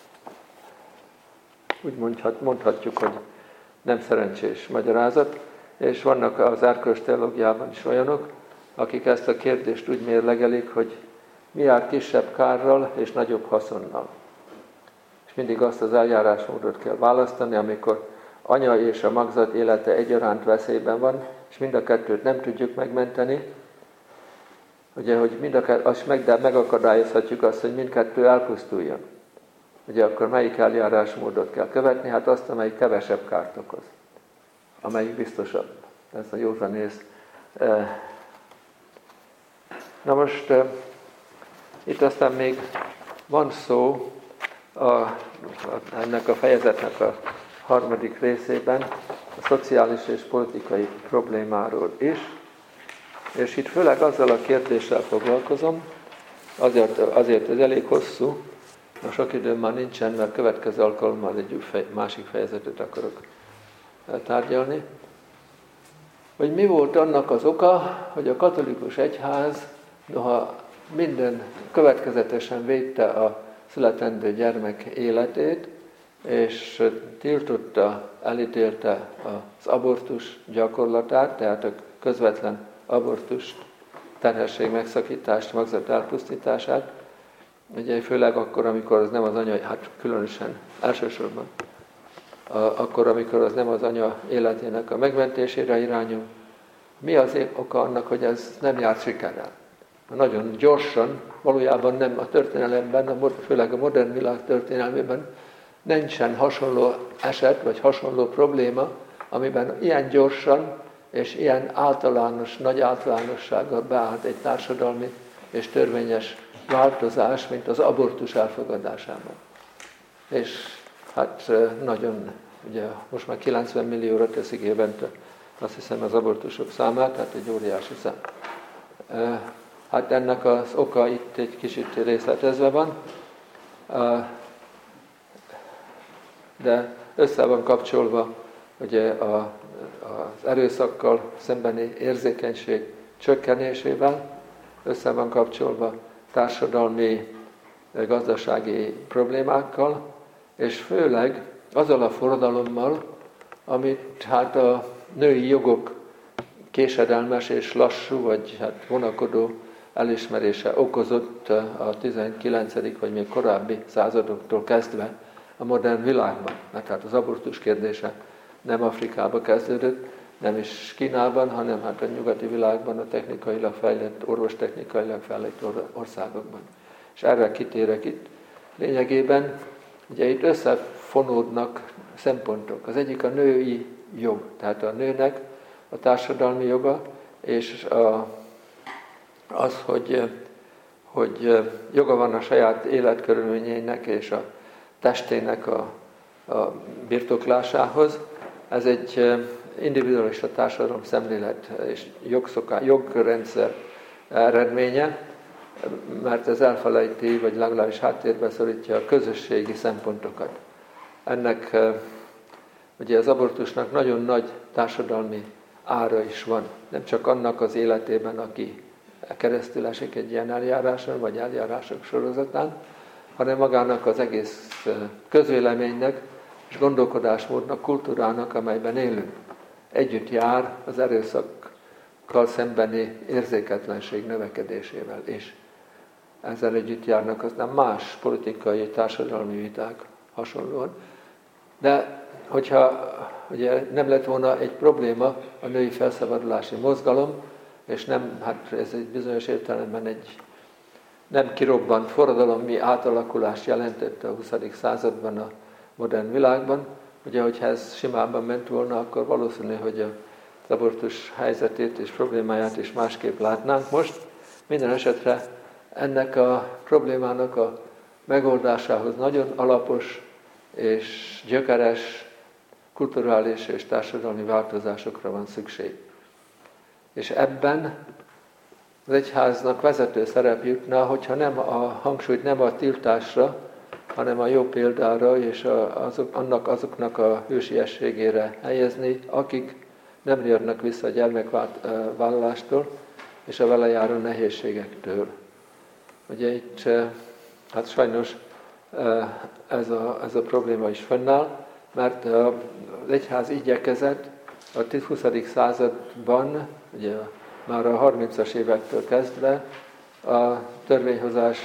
úgy mondhat, mondhatjuk, hogy nem szerencsés magyarázat, és vannak az erkölcs teológiában is olyanok, akik ezt a kérdést úgy mérlegelik, hogy mi jár kisebb kárral és nagyobb haszonnal. És mindig azt az eljárásmódot kell választani, amikor anya és a magzat élete egyaránt veszélyben van, és mind a kettőt nem tudjuk megmenteni. Ugye, hogy mind a kettő, azt meg, de megakadályozhatjuk azt, hogy mindkettő elpusztuljon. Ugye akkor melyik eljárásmódot kell követni? Hát azt, amelyik kevesebb kárt okoz. Amelyik biztosabb. Ez a józanész. Na most itt aztán még van szó a, a, ennek a fejezetnek a harmadik részében a szociális és politikai problémáról is, és itt főleg azzal a kérdéssel foglalkozom, azért, azért ez elég hosszú, na sok időm már nincsen, mert következő alkalommal egy fej, másik fejezetet akarok tárgyalni, hogy mi volt annak az oka, hogy a katolikus egyház, noha minden következetesen védte a születendő gyermek életét, és tiltotta, elítélte az abortus gyakorlatát, tehát a közvetlen abortust, terhesség megszakítást, magzat elpusztítását, ugye főleg akkor, amikor az nem az anya, hát különösen elsősorban, akkor, amikor az nem az anya életének a megmentésére irányul. Mi az oka annak, hogy ez nem járt sikerrel? nagyon gyorsan, valójában nem a történelemben, a, főleg a modern világ történelmében nincsen hasonló eset, vagy hasonló probléma, amiben ilyen gyorsan és ilyen általános, nagy általánossággal beállt egy társadalmi és törvényes változás, mint az abortusz elfogadásában. És hát nagyon, ugye most már kilencven millióra teszik évente, azt hiszem az abortusok számát, tehát egy óriási szám. Hát ennek az oka itt egy kicsit részletezve van, de össze van kapcsolva ugye a, az erőszakkal szembeni érzékenység csökkenésével, össze van kapcsolva társadalmi, gazdasági problémákkal, és főleg azzal a forradalommal, amit hát a női jogok késedelmes és lassú, vagy hát vonakodó elismerése okozott a tizenkilencedik vagy még korábbi századoktól kezdve a modern világban. Mert hát az abortusz kérdése nem Afrikába kezdődött, nem is Kínában, hanem hát a nyugati világban, a technikailag fejlett, orvostechnikailag fejlett országokban. És erre kitérek itt. Lényegében ugye itt összefonódnak szempontok. Az egyik a női jog, tehát a nőnek a társadalmi joga, és a, az, hogy, hogy joga van a saját életkörülményeinek és a testének a, a birtoklásához. Ez egy individualista társadalom szemlélet és jogszoká, jogrendszer eredménye, mert ez elfelejti, vagy legalábbis háttérbe szorítja a közösségi szempontokat. Ennek ugye az abortusnak nagyon nagy társadalmi ára is van. Nem csak annak az életében, aki keresztül esik egy ilyen eljáráson, vagy eljárások sorozatán, hanem magának az egész közvéleménynek és gondolkodásmódnak, kultúrának, amelyben élünk. Együtt jár az erőszakkal szembeni érzéketlenség növekedésével is. Ezzel együtt járnak aztán más politikai, társadalmi viták hasonlóan. De hogyha ugye nem lett volna egy probléma a női felszabadulási mozgalom, és nem, hát ez egy bizonyos értelemben egy nem kirobbant forradalomi átalakulást jelentette a huszadik században a modern világban, ugye, hogyha ez simában ment volna, akkor valószínű, hogy az abortus helyzetét és problémáját is másképp látnánk most. Minden esetre ennek a problémának a megoldásához nagyon alapos és gyökeres kulturális és társadalmi változásokra van szükség. És ebben az egyháznak vezető szerep jutna, hogyha nem a hangsúlyt nem a tiltásra, hanem a jó példára és a, azok, annak azoknak a hősiességére helyezni, akik nem jönnek vissza a gyermekvállalástól és a vele járó nehézségektől. Ugye itt, hát sajnos ez a, ez a probléma is fennáll, mert az egyház igyekezett a huszadik században, ugye már a harmincas évektől kezdve a törvényhozás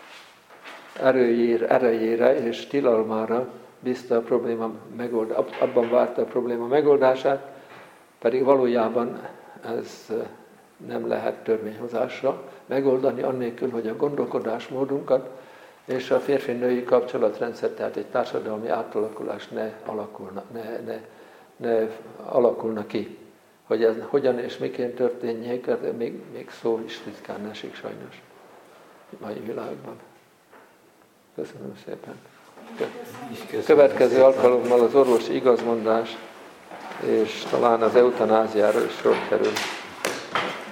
erőjére, erejére és tilalmára bízta a probléma megoldását, abban várta a probléma megoldását, pedig valójában ez nem lehet törvényhozással megoldani, annélkül, hogy a gondolkodásmódunkat és a férfi-női kapcsolatrendszer, tehát egy társadalmi átalakulás ne alakulna, ne, ne, ne alakulna ki. Hogy ez hogyan és miként történjék, de még, még szó is ritkán esik sajnos a mai világban. Köszönöm szépen. Következő alkalommal az orvosi igazmondás és talán az eutanáziára is sor kerül.